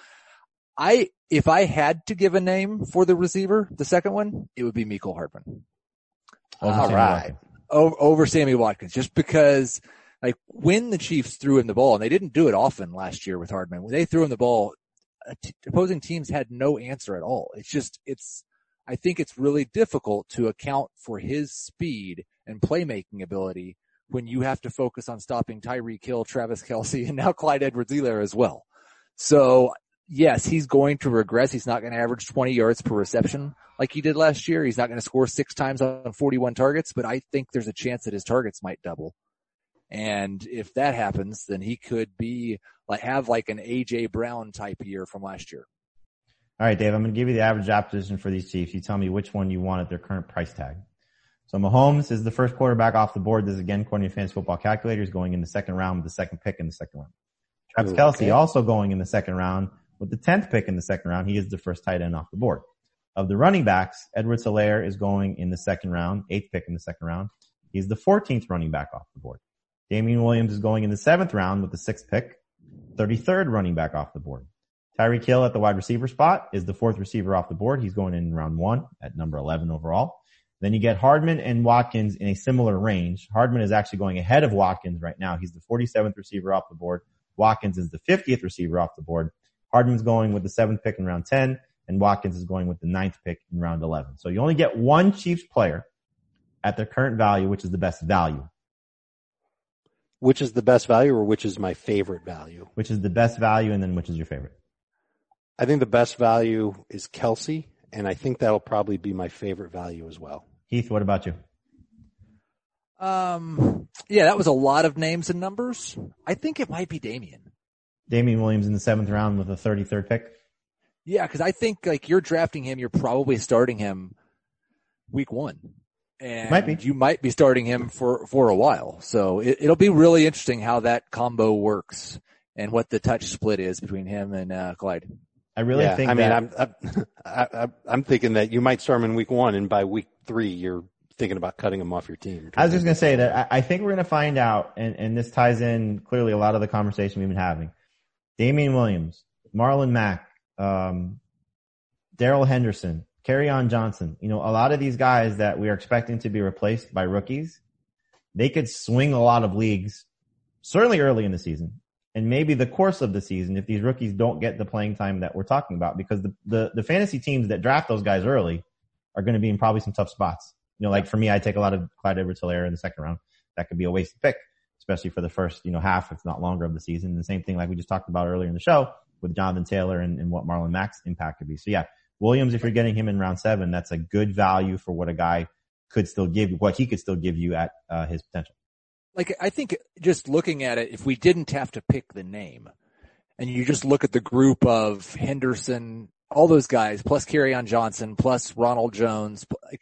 I, if I had to give a name for the receiver, the second one, it would be Mecole Hardman. All right. Over, over Sammy Watkins, just because like when the Chiefs threw him the ball, and they didn't do it often last year with Hardman, when they threw him the ball, opposing teams had no answer at all. It's just, it's, I think it's really difficult to account for his speed and playmaking ability when you have to focus on stopping Tyreek Hill, Travis Kelce, and now Clyde Edwards-Helaire as well. So yes, he's going to regress. He's not going to average twenty yards per reception like he did last year. He's not going to score six times on forty-one targets, but I think there's a chance that his targets might double. And if that happens, then he could be like, have like an A J Brown type year from last year. All right, Dave, I'm going to give you the average draft position for these Chiefs. You tell me which one you want at their current price tag. So Mahomes is the first quarterback off the board. This is again, according to Fantasy Football Calculators, going in the second round with the second pick in the second round. Travis Ooh, Kelce okay. also going in the second round with the tenth pick in the second round. He is the first tight end off the board. Of the running backs, Edwards-Helaire is going in the second round, eighth pick in the second round. He's the fourteenth running back off the board. Damian Williams is going in the seventh round with the sixth pick, thirty-third running back off the board. Tyreek Hill at the wide receiver spot is the fourth receiver off the board. He's going in round one at number eleven overall. Then you get Hardman and Watkins in a similar range. Hardman is actually going ahead of Watkins right now. He's the forty-seventh receiver off the board. Watkins is the fiftieth receiver off the board. Hardman's going with the seventh pick in round ten, and Watkins is going with the ninth pick in round eleven. So you only get one Chiefs player at their current value, which is the best value. Which is the best value or which is my favorite value? Which is the best value and then which is your favorite? I think the best value is Kelce, and I think that'll probably be my favorite value as well. Heath, what about you? Um, yeah, that was a lot of names and numbers. I think it might be Damian. Damian Williams in the seventh round with a thirty-third pick? Yeah, because I think like you're drafting him, you're probably starting him week one. And Might be. you might be starting him for, for a while. So it, it'll be really interesting how that combo works and what the touch split is between him and uh, Clyde. I really yeah, think I mean, that, I'm, I, I, I'm thinking that you might start him in week one, and by week three, you're thinking about cutting him off your team. I was just going to say that I, I think we're going to find out, and, and this ties in clearly a lot of the conversation we've been having. Damian Williams, Marlon Mack, um, Darrell Henderson, Kerryon Johnson, you know, a lot of these guys that we are expecting to be replaced by rookies, they could swing a lot of leagues, certainly early in the season, and maybe the course of the season if these rookies don't get the playing time that we're talking about, because the, the, the fantasy teams that draft those guys early are going to be in probably some tough spots. You know, like for me, I take a lot of Clyde Edwards-Helaire in the second round. That could be a wasted pick, especially for the first, you know, half, if not longer, of the season. And the same thing like we just talked about earlier in the show with Jonathan Taylor and, and what Marlon Mack's impact could be. So yeah, Williams, if you're getting him in round seven, that's a good value for what a guy could still give you, what he could still give you at uh, his potential. Like, I think just looking at it, if we didn't have to pick the name and you just look at the group of Henderson, all those guys, plus Kerryon Johnson, plus Ronald Jones, like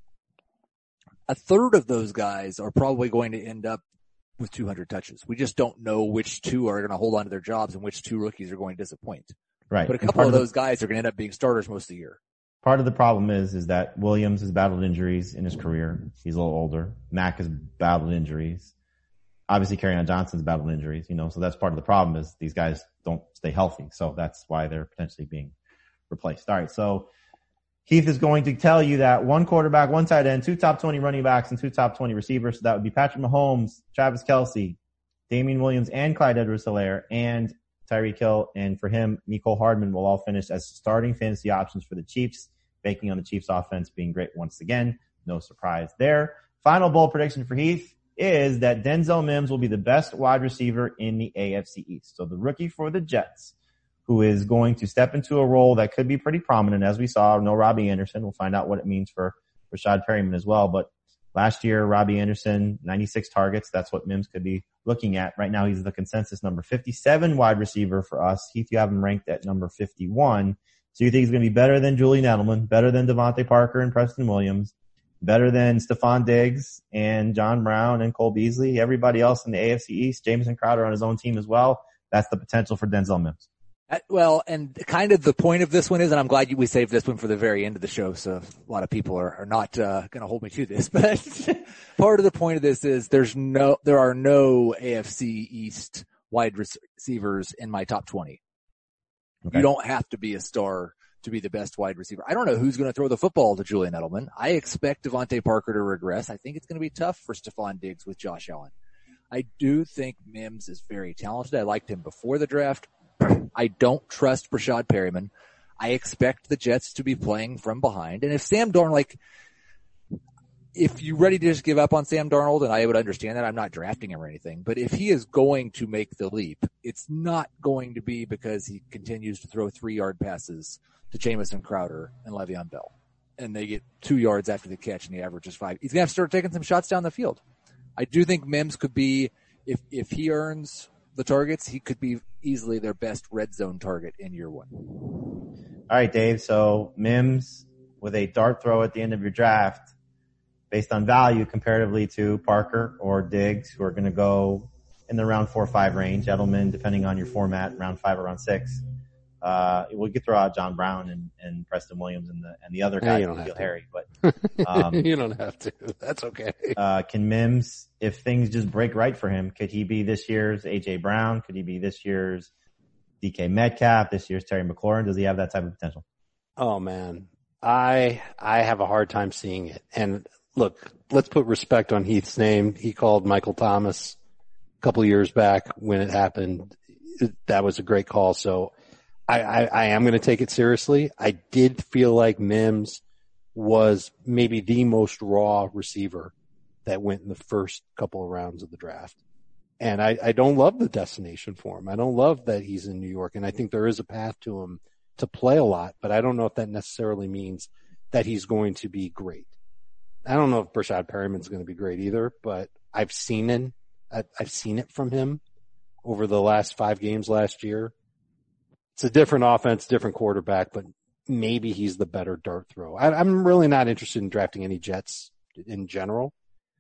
a third of those guys are probably going to end up with two hundred touches. We just don't know which two are going to hold on to their jobs and which two rookies are going to disappoint. Right. But a couple of those guys are going to end up being starters most of the year. Part of the problem is, is that Williams has battled injuries in his career. He's a little older. Mack has battled injuries. Obviously, Kerryon Johnson's battled injuries, you know, so that's part of the problem is these guys don't stay healthy. So that's why they're potentially being replaced. All right. So Heath is going to tell you that one quarterback, one tight end, two top twenty running backs, and two top twenty receivers. So that would be Patrick Mahomes, Travis Kelce, Damian Williams, and Clyde Edwards-Helaire, and Tyreek Hill. And for him, Mecole Hardman will all finish as starting fantasy options for the Chiefs, banking on the Chiefs offense being great once again. No surprise there. Final bold prediction for Heath is that Denzel Mims will be the best wide receiver in the A F C East. So the rookie for the Jets, who is going to step into a role that could be pretty prominent, as we saw. No Robbie Anderson. We'll find out what it means for Rashad Perryman as well. But last year, Robbie Anderson, ninety-six targets. That's what Mims could be looking at. Right now, he's the consensus number fifty-seven wide receiver for us. Heath, you have him ranked at number fifty-one. So you think he's going to be better than Julian Edelman, better than Devontae Parker and Preston Williams, better than Stephon Diggs and John Brown and Cole Beasley, everybody else in the A F C East, Jameson Crowder on his own team as well. That's the potential for Denzel Mims. Well, and kind of the point of this one is, and I'm glad you, we saved this one for the very end of the show, so a lot of people are, are not uh, going to hold me to this. But part of the point of this is there's no, there are no A F C East wide receivers in my top twenty. Okay. You don't have to be a star to be the best wide receiver. I don't know who's going to throw the football to Julian Edelman. I expect Devontae Parker to regress. I think it's going to be tough for Stephon Diggs with Josh Allen. I do think Mims is very talented. I liked him before the draft. I don't trust Rashad Perryman. I expect the Jets to be playing from behind. And if Sam Darnold, like, if you're ready to just give up on Sam Darnold, and I would understand that, I'm not drafting him or anything, but if he is going to make the leap, it's not going to be because he continues to throw three yard passes to Jamison Crowder and Le'Veon Bell, and they get two yards after the catch and he averages five. He's going to have to start taking some shots down the field. I do think Mims could be, if, if he earns the targets, he could be easily their best red zone target in year one. All right, Dave. So Mims with a dart throw at the end of your draft based on value comparatively to Parker or Diggs, who are going to go in the round four or five range. Edelman, depending on your format, round five or round six. Uh, we could throw out John Brown and, and Preston Williams and the, and the other guys who feel hairy, but, um, you don't have to. That's okay. Uh, can Mims, if things just break right for him, could he be this year's A J Brown? Could he be this year's D K Metcalf, this year's Terry McLaurin? Does he have that type of potential? Oh man, I, I have a hard time seeing it. And look, let's put respect on Heath's name. He called Michael Thomas a couple of years back when it happened. That was a great call. So, I, I, I am going to take it seriously. I did feel like Mims was maybe the most raw receiver that went in the first couple of rounds of the draft. And I, I don't love the destination for him. I don't love that he's in New York. And I think there is a path to him to play a lot, but I don't know if that necessarily means that he's going to be great. I don't know if Rashad Perryman's going to be great either, but I've seen it. I've seen it from him over the last five games last year. It's a different offense, different quarterback, but maybe he's the better dart throw. I, I'm really not interested in drafting any Jets in general.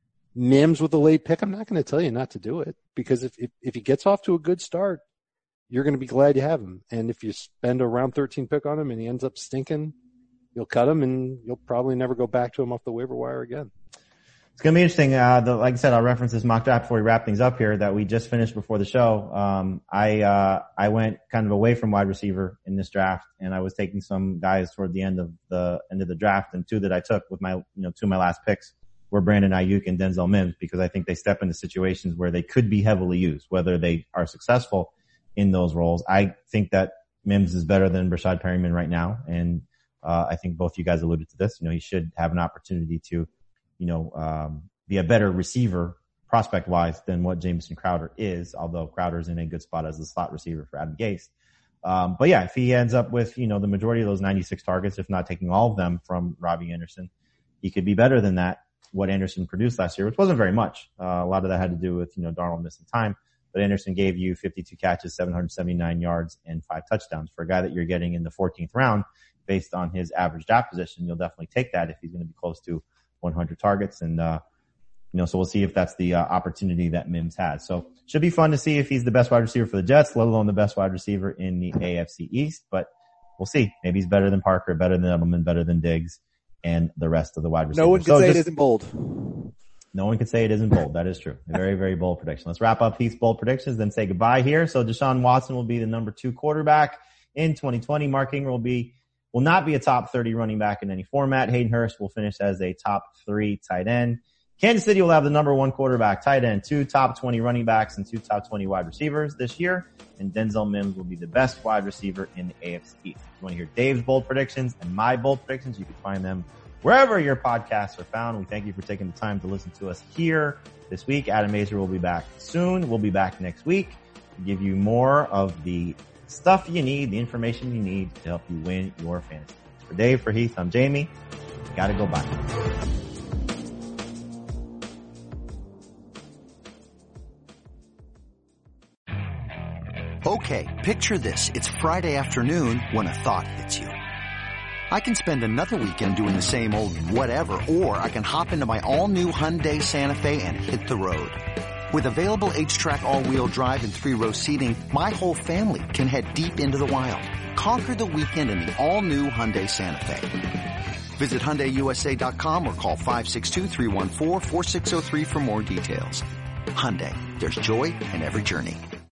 Mims with a late pick, I'm not going to tell you not to do it, because if, if, if he gets off to a good start, you're going to be glad you have him. And if you spend a round thirteen pick on him and he ends up stinking, you'll cut him and you'll probably never go back to him off the waiver wire again. It's going to be interesting. Uh, the, like I said, I'll reference this mock draft before we wrap things up here that we just finished before the show. Um, I, uh, I went kind of away from wide receiver in this draft, and I was taking some guys toward the end of the end of the draft, and two that I took with my, you know, two of my last picks were Brandon Ayuk and Denzel Mims, because I think they step into situations where they could be heavily used, whether they are successful in those roles. I think that Mims is better than Rashad Perryman right now. And, uh, I think both you guys alluded to this. You know, he should have an opportunity to, you know, um, be a better receiver prospect wise than what Jamison Crowder is, although Crowder's in a good spot as the slot receiver for Adam Gase. Um, but yeah, if he ends up with, you know, the majority of those ninety-six targets, if not taking all of them from Robbie Anderson, he could be better than that. What Anderson produced last year, which wasn't very much. Uh, a lot of that had to do with, you know, Darnold missing time, but Anderson gave you fifty-two catches, seven hundred seventy-nine yards, and five touchdowns. For a guy that you're getting in the fourteenth round based on his average draft position, you'll definitely take that if he's going to be close to one hundred targets. And, uh, you know, so we'll see if that's the uh, opportunity that Mims has. So should be fun to see if he's the best wide receiver for the Jets, let alone the best wide receiver in the A F C East, but we'll see. Maybe he's better than Parker, better than Edelman, better than Diggs, and the rest of the wide receivers. No one can so say just, it isn't bold. No one can say it isn't bold. That is true. A very, very bold prediction. Let's wrap up Heath's bold predictions, then say goodbye here. So Deshaun Watson will be the number two quarterback in twenty twenty. Mark Ingram will be, will not be a top thirty running back in any format. Hayden Hurst will finish as a top three tight end. Kansas City will have the number one quarterback, tight end, two top twenty running backs, and two top twenty wide receivers this year. And Denzel Mims will be the best wide receiver in the A F C East. If you want to hear Dave's bold predictions and my bold predictions, you can find them wherever your podcasts are found. We thank you for taking the time to listen to us here this week. Adam Mazer will be back soon. We'll be back next week to give you more of the stuff you need, the information you need to help you win your fantasy. For Dave, for Heath, I'm Jamie. Gotta go bye. Okay, picture this. It's Friday afternoon when a thought hits you. I can spend another weekend doing the same old whatever, or I can hop into my all-new Hyundai Santa Fe and hit the road. With available H-Track all-wheel drive and three-row seating, my whole family can head deep into the wild. Conquer the weekend in the all-new Hyundai Santa Fe. Visit Hyundai U S A dot com or call five six two, three one four, four six zero three for more details. Hyundai, there's joy in every journey.